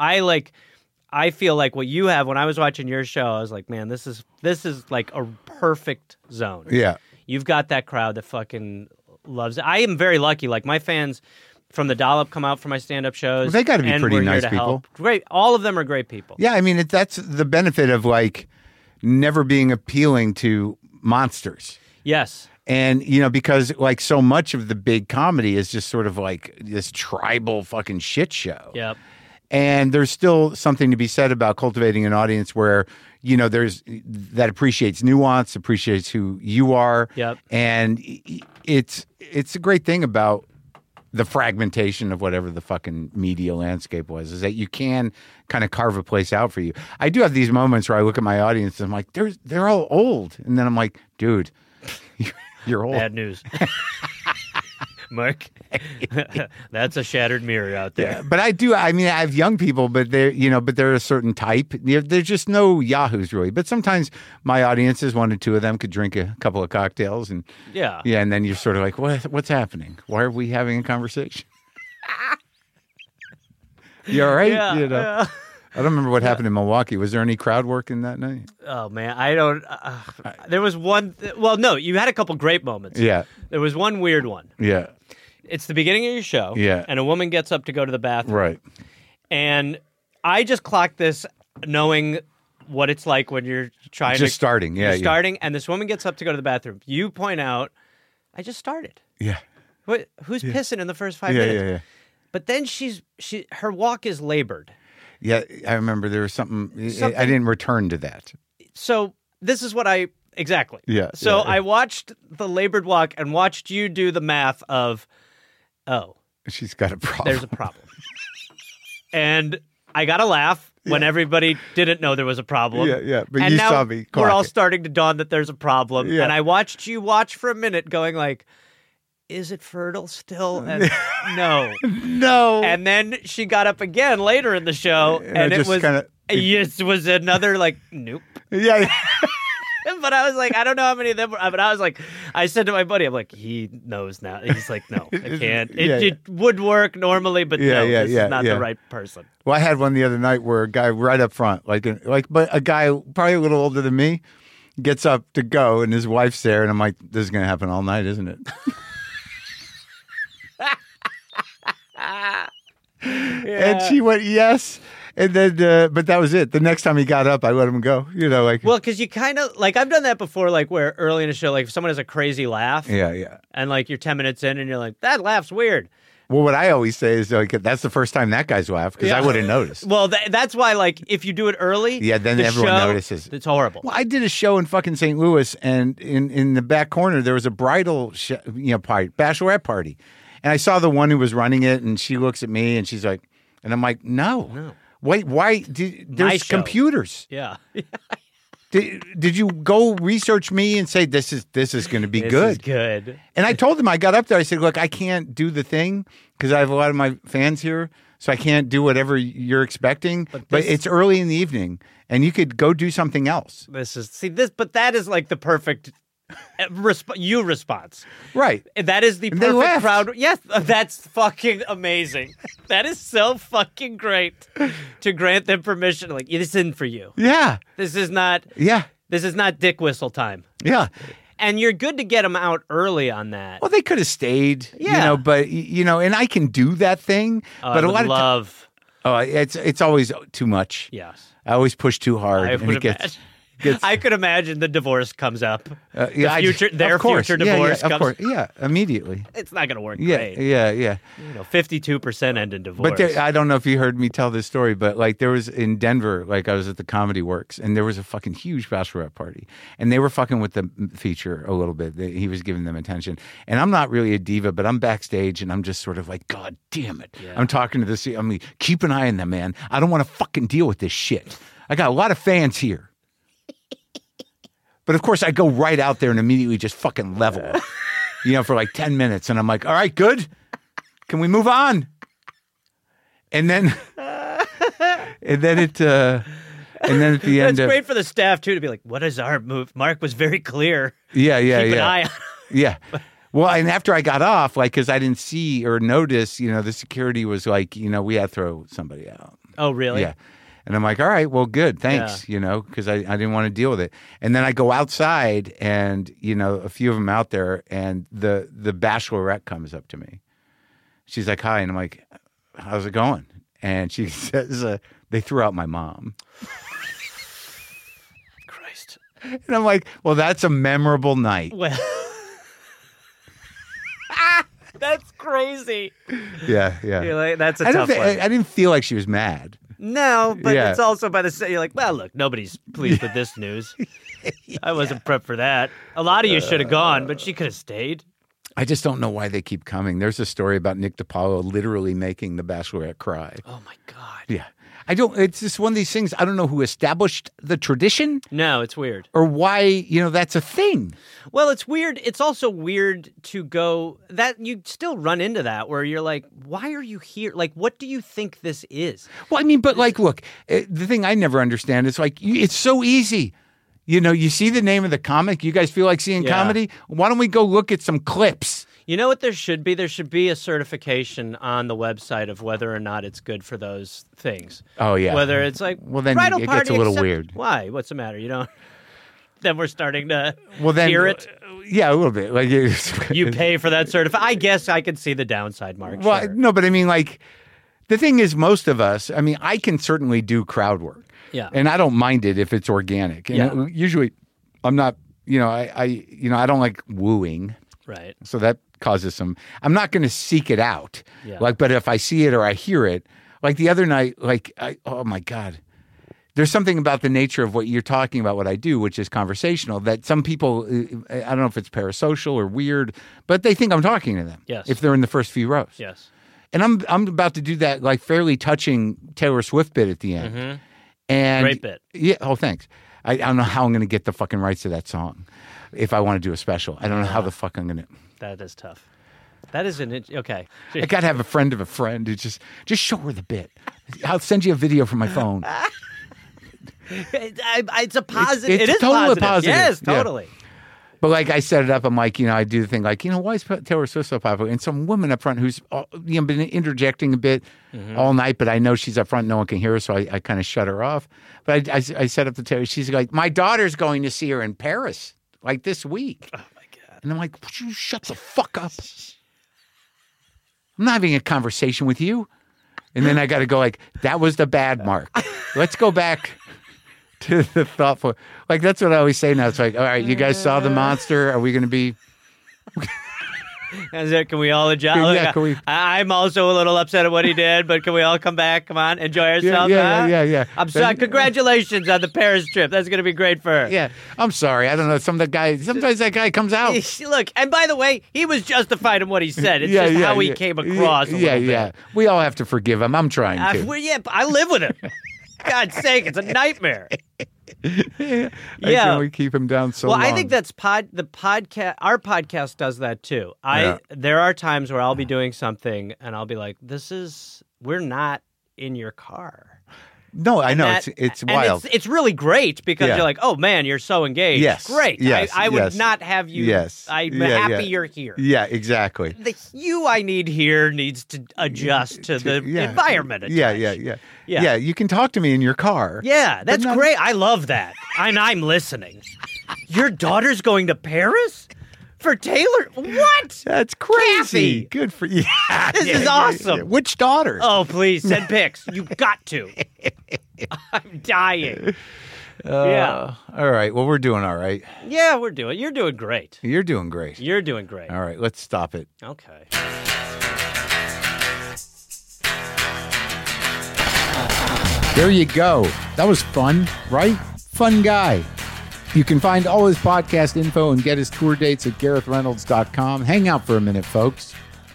like what you have when I was watching your show, I was like, man, this is like a perfect zone. Yeah. You've got that crowd that fucking loves it. I am very lucky. Like my fans from the Dollop come out for my stand-up shows. Well, they gotta be and pretty we're here nice to people. help. Great. All of them are great people. Yeah, I mean, that's the benefit of like never being appealing to monsters. Yes. And, you know, because like so much of the big comedy is just sort of like this tribal fucking shit show. Yep. And there's still something to be said about cultivating an audience where, you know, that appreciates nuance, appreciates who you are. Yep. And it's a great thing about the fragmentation of whatever the fucking media landscape was, is that you can kind of carve a place out for you. I do have these moments where I look at my audience and I'm like, they're all old. And then I'm like, dude, you're old. Bad news. Mark, that's a shattered mirror out there. Yeah, but I have young people, but they're a certain type. There's just no yahoos really. But sometimes my audiences, one or two of them could drink a couple of cocktails and Yeah. and then you're sort of like, what's happening? Why are we having a conversation? You all right? Yeah, You know? yeah. I don't remember what happened in Milwaukee. Was there any crowd work in that night? Oh man, I don't. There was one. Well, no, you had a couple great moments. Yeah. There was one weird one. Yeah. It's the beginning of your show. Yeah. And a woman gets up to go to the bathroom. Right. And I just clocked this, knowing what it's like when you're trying Just starting. Yeah. You're starting, and this woman gets up to go to the bathroom. You point out, I just started. Yeah. What? Who's pissing in the first 5 Yeah. minutes? Yeah. Yeah. But then her walk is labored. Yeah. I remember there was something. I didn't return to that. So this is what exactly. Yeah, So yeah. I watched the labored walk and watched you do the math of, oh, She's got a problem. there's a problem. And I got a laugh when everybody didn't know there was a problem. Yeah, yeah. But And you now saw me we're all clock it. starting to dawn that there's a problem. Yeah. And I watched you watch for a minute going like, is it fertile still? And no. No. And then she got up again later in the show, And I and it just was kinda- it was another like nope. Yeah. But I was like, I don't know how many of them were. But I was like, I said to my buddy, I'm like, he knows now. He's like, no, I can't. It would work normally, but no, this is not the right person. Well, I had one the other night where a guy right up front, but a guy probably a little older than me, gets up to go, and his wife's there, and I'm like, this is going to happen all night, isn't it? And she went, yes. And then, but that was it. The next time he got up, I let him go. You know, like, Well, because you kind of like I've done that before, like where early in a show, like if someone has a crazy laugh, yeah. and like you're 10 minutes in, and you're like, that laugh's weird. Well, what I always say is, like, that's the first time that guy's laughed because I would have noticed. Well, that's why, like, if you do it early, Yeah, then the everyone show, notices. It's horrible. Well, I did a show in fucking St. Louis, and in the back corner there was a bridal, party, bachelorette party, and I saw the one who was running it, and she looks at me, and she's like, and I'm like, no. Wait, why? There's show. computers. Yeah. Did you go research me and say this is going to be This good? is good. And I told him, I got up there, I said, look, I can't do the thing because I have a lot of my fans here, so I can't do whatever you're expecting. But it's early in the evening, and you could go do something else. But that is like the perfect response. Right. That is the And they perfect left. crowd. Yes, that's fucking amazing. That is so fucking great to grant them permission. Like, this isn't for you. Yeah. This is not. Yeah. This is not dick whistle time. Yeah. And you're good to get them out early on that. Well, they could have stayed, but and I can do that thing. But I a lot love. it's always too much. Yes. I always push too hard, I and would it gets. I could imagine the divorce comes up. Future divorce comes. Of course, immediately. It's not going to work Yeah, great. yeah. 52% end in divorce. But I don't know if you heard me tell this story, but like there was in Denver, like I was at the Comedy Works, and there was a fucking huge bachelorette party, and they were fucking with the feature a little bit. He was giving them attention, and I'm not really a diva, but I'm backstage, and I'm just sort of like, God damn it! Yeah. I'm talking to this. I mean, keep an eye on them, man. I don't want to fucking deal with this shit. I got a lot of fans here. But of course, I go right out there and immediately just fucking level it, for like 10 minutes. And I'm like, all right, good. Can we move on? And then, at the end, it's great for the staff too to be like, "What is our move?" Mark was very clear. Yeah. Keep an eye on. Yeah. Well, and after I got off, like, because I didn't see or notice, the security was like, we had to throw somebody out. Oh, really? Yeah. And I'm like, all right, well, good, thanks, because I didn't want to deal with it. And then I go outside and, a few of them out there, and the bachelorette comes up to me. She's like, hi. And I'm like, how's it going? And she says, they threw out my mom. Christ. And I'm like, well, that's a memorable night. Well, that's crazy. Yeah. You're like, that's a tough one. I didn't feel like she was mad. No, but Yeah. it's also by the you're like, well, look, nobody's pleased with this news. I wasn't prepped for that. A lot of you should have gone, but she could have stayed. I just don't know why they keep coming. There's a story about Nick DiPaolo literally making the Bachelorette cry. Oh my God. Yeah. It's just one of these things. I don't know who established the tradition No, it's weird. or why, that's a thing. Well, it's weird. It's also weird to go that you still run into that where you're like, why are you here? Like, what do you think this is? Well, I mean, but like, look, the thing I never understand is like, it's so easy. You see the name of the comic. You guys feel like seeing comedy? Why don't we go look at some clips? You know what there should be? There should be a certification on the website of whether or not it's good for those things. Oh, yeah. Whether it's like, Well, then bridal it party gets a little except- weird. Why? What's the matter? You don't. Then we're starting to Then hear it. Yeah, a little bit. Like You pay for that certificate. I guess I could see the downside, Mark. Well, sure. no, but I mean, like, the thing is, most of us, I mean, I can certainly do crowd work. Yeah. And I don't mind it if it's organic. And usually, I'm not, I don't like wooing. Right. So that causes some, I'm not going to seek it out. Yeah. Like, but if I see it or I hear it, like the other night, like, oh my God. There's something about the nature of what you're talking about, what I do, which is conversational, that some people, I don't know if it's parasocial or weird, but they think I'm talking to them. Yes. If they're in the first few rows. Yes. And I'm about to do that, like, fairly touching Taylor Swift bit at the end. Mm-hmm. And Great bit. Yeah. Oh, thanks. I don't know how I'm going to get the fucking rights to that song if I want to do a special. I don't know how the fuck I'm going to. That is tough. That is okay. I got to have a friend of a friend who just show her the bit. I'll send you a video from my phone. It's a positive. It's it is totally positive. Yes, Yeah. totally. But like I set it up, I'm like, I do the thing like, why is Taylor Swift so popular? And some woman up front who's been interjecting a bit all night, but I know she's up front, no one can hear her, so I kind of shut her off. But I set up the Taylor. She's like, my daughter's going to see her in Paris, like this week. Oh my God. And I'm like, would you shut the fuck up? I'm not having a conversation with you. And then I got to go like, that was the bad Mark. Let's go back to the thoughtful. Like, that's what I always say now. It's like, all right, you guys saw the monster. Are we going to be? That's it. Can we all adjust? Yeah, Look, can we- I'm also a little upset at what he did, but can we all come back? Come on, enjoy ourselves. huh? Yeah. I'm sorry. Congratulations on the Paris trip. That's going to be great for her. Yeah, I'm sorry. I don't know. Sometimes that guy comes out. Look, and by the way, he was justified in what he said. It's just how he came across. a little bit. We all have to forgive him. I'm trying to. I live with him. God's sake, it's a nightmare. How can we keep him down so long? I think that's the podcast. Our podcast does that too. There are times where I'll be doing something and I'll be like, we're not in your car. No, I know. It's wild. It's really great because you're like, oh man, you're so engaged. Yes. Great. Yes. I would not have you. Yes. I'm Yeah, happy yeah. you're here. Yeah, exactly. The you I need here needs to adjust to the environment. Yeah, you can talk to me in your car. Yeah, that's not- great. I love that. I'm listening. Your daughter's going to Paris? For Taylor? What? That's crazy. Kathy. Good for you. This is awesome. Which daughter? Oh, please, send pics. You've got to. I'm dying. Yeah. All right. Well, we're doing all right. Yeah, you're doing great. You're doing great. You're doing great. All right. Let's stop it. Okay. There you go. That was fun, right? Fun guy. You can find all his podcast info and get his tour dates at GarethReynolds.com. Hang out for a minute, folks.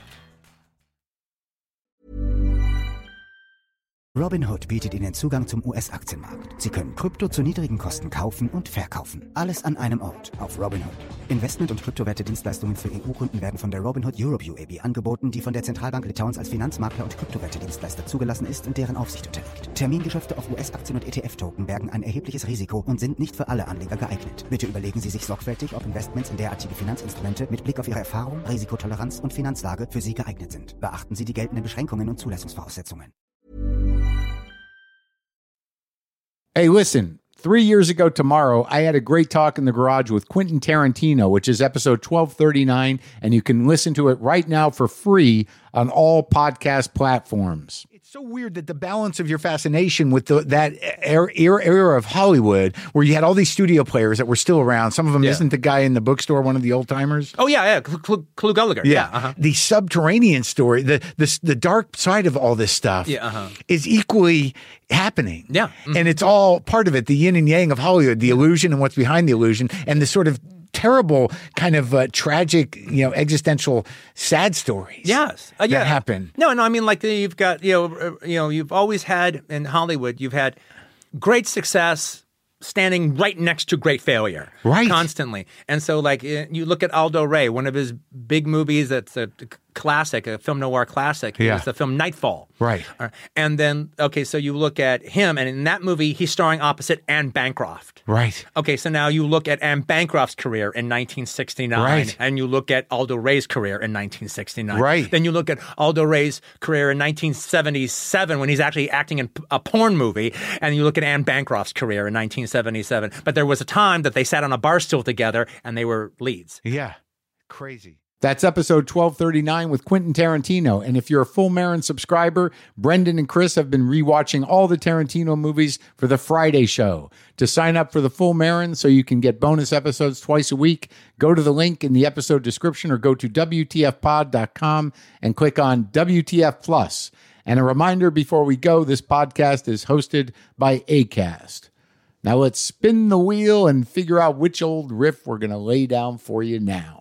Robinhood bietet Ihnen Zugang zum US-Aktienmarkt. Sie können Krypto zu niedrigen Kosten kaufen und verkaufen. Alles an einem Ort auf Robinhood. Investment- und Kryptowerte-Dienstleistungen für EU-Kunden werden von der Robinhood Europe UAB angeboten, die von der Zentralbank Litauens als Finanzmakler und Kryptowerte-Dienstleister zugelassen ist und deren Aufsicht unterliegt. Termingeschäfte auf US-Aktien und ETF-Token bergen ein erhebliches Risiko und sind nicht für alle Anleger geeignet. Bitte überlegen Sie sich sorgfältig, ob Investments in derartige Finanzinstrumente mit Blick auf Ihre Erfahrung, Risikotoleranz und Finanzlage für Sie geeignet sind. Beachten Sie die geltenden Beschränkungen und Zulassungsvoraussetzungen. Hey, listen, 3 years ago tomorrow, I had a great talk in the garage with Quentin Tarantino, which is episode 1239, and you can listen to it right now for free on all podcast platforms. It's so weird that the balance of your fascination with that era of Hollywood, where you had all these studio players that were still around. Some of them isn't the guy in the bookstore one of the old timers? Oh, yeah. Clu Gallagher. Yeah. The subterranean story, the dark side of all this stuff is equally happening. Yeah. Mm-hmm. And it's all part of it, the yin and yang of Hollywood, the illusion and what's behind the illusion, and the sort of terrible kind of tragic, existential, sad stories. Yes, that happen. No, I mean, like you've got, you've always had in Hollywood, you've had great success standing right next to great failure, right? Constantly. And so, like, you look at Aldo Ray, one of his big movies that's a classic, a film noir classic. Yeah. It's the film Nightfall. Right. And then, okay, so you look at him, and in that movie, he's starring opposite Anne Bancroft. Right. Okay, so now you look at Anne Bancroft's career in 1969, right, and you look at Aldo Ray's career in 1969. Right. Then you look at Aldo Ray's career in 1977 when he's actually acting in a porn movie, and you look at Anne Bancroft's career in 1977. But there was a time that they sat on a bar stool together, and they were leads. Yeah, crazy. That's episode 1239 with Quentin Tarantino. And if you're a Full Marin subscriber, Brendan and Chris have been rewatching all the Tarantino movies for the Friday show. To sign up for the Full Marin so you can get bonus episodes twice a week, go to the link in the episode description or go to WTFpod.com and click on WTF Plus. And a reminder before we go, this podcast is hosted by Acast. Now let's spin the wheel and figure out which old riff we're going to lay down for you now.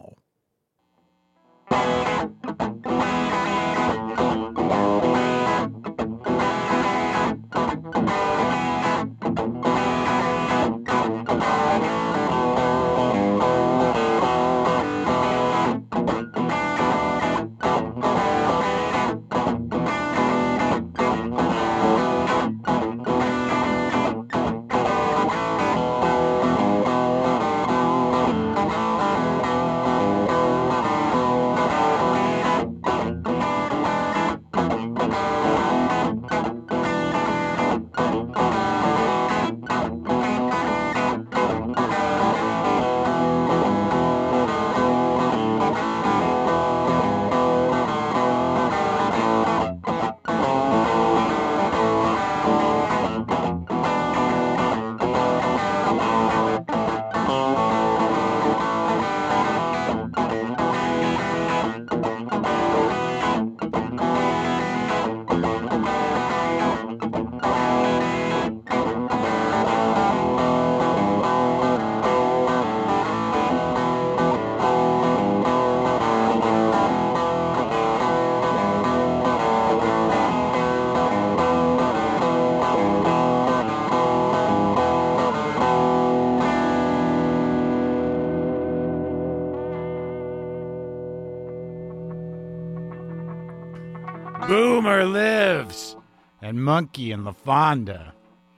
Boomer lives, and Monkey and LaFonda.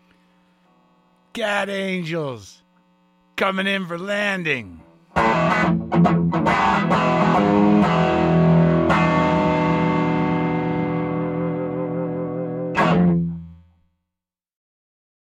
Cat Angels coming in for landing.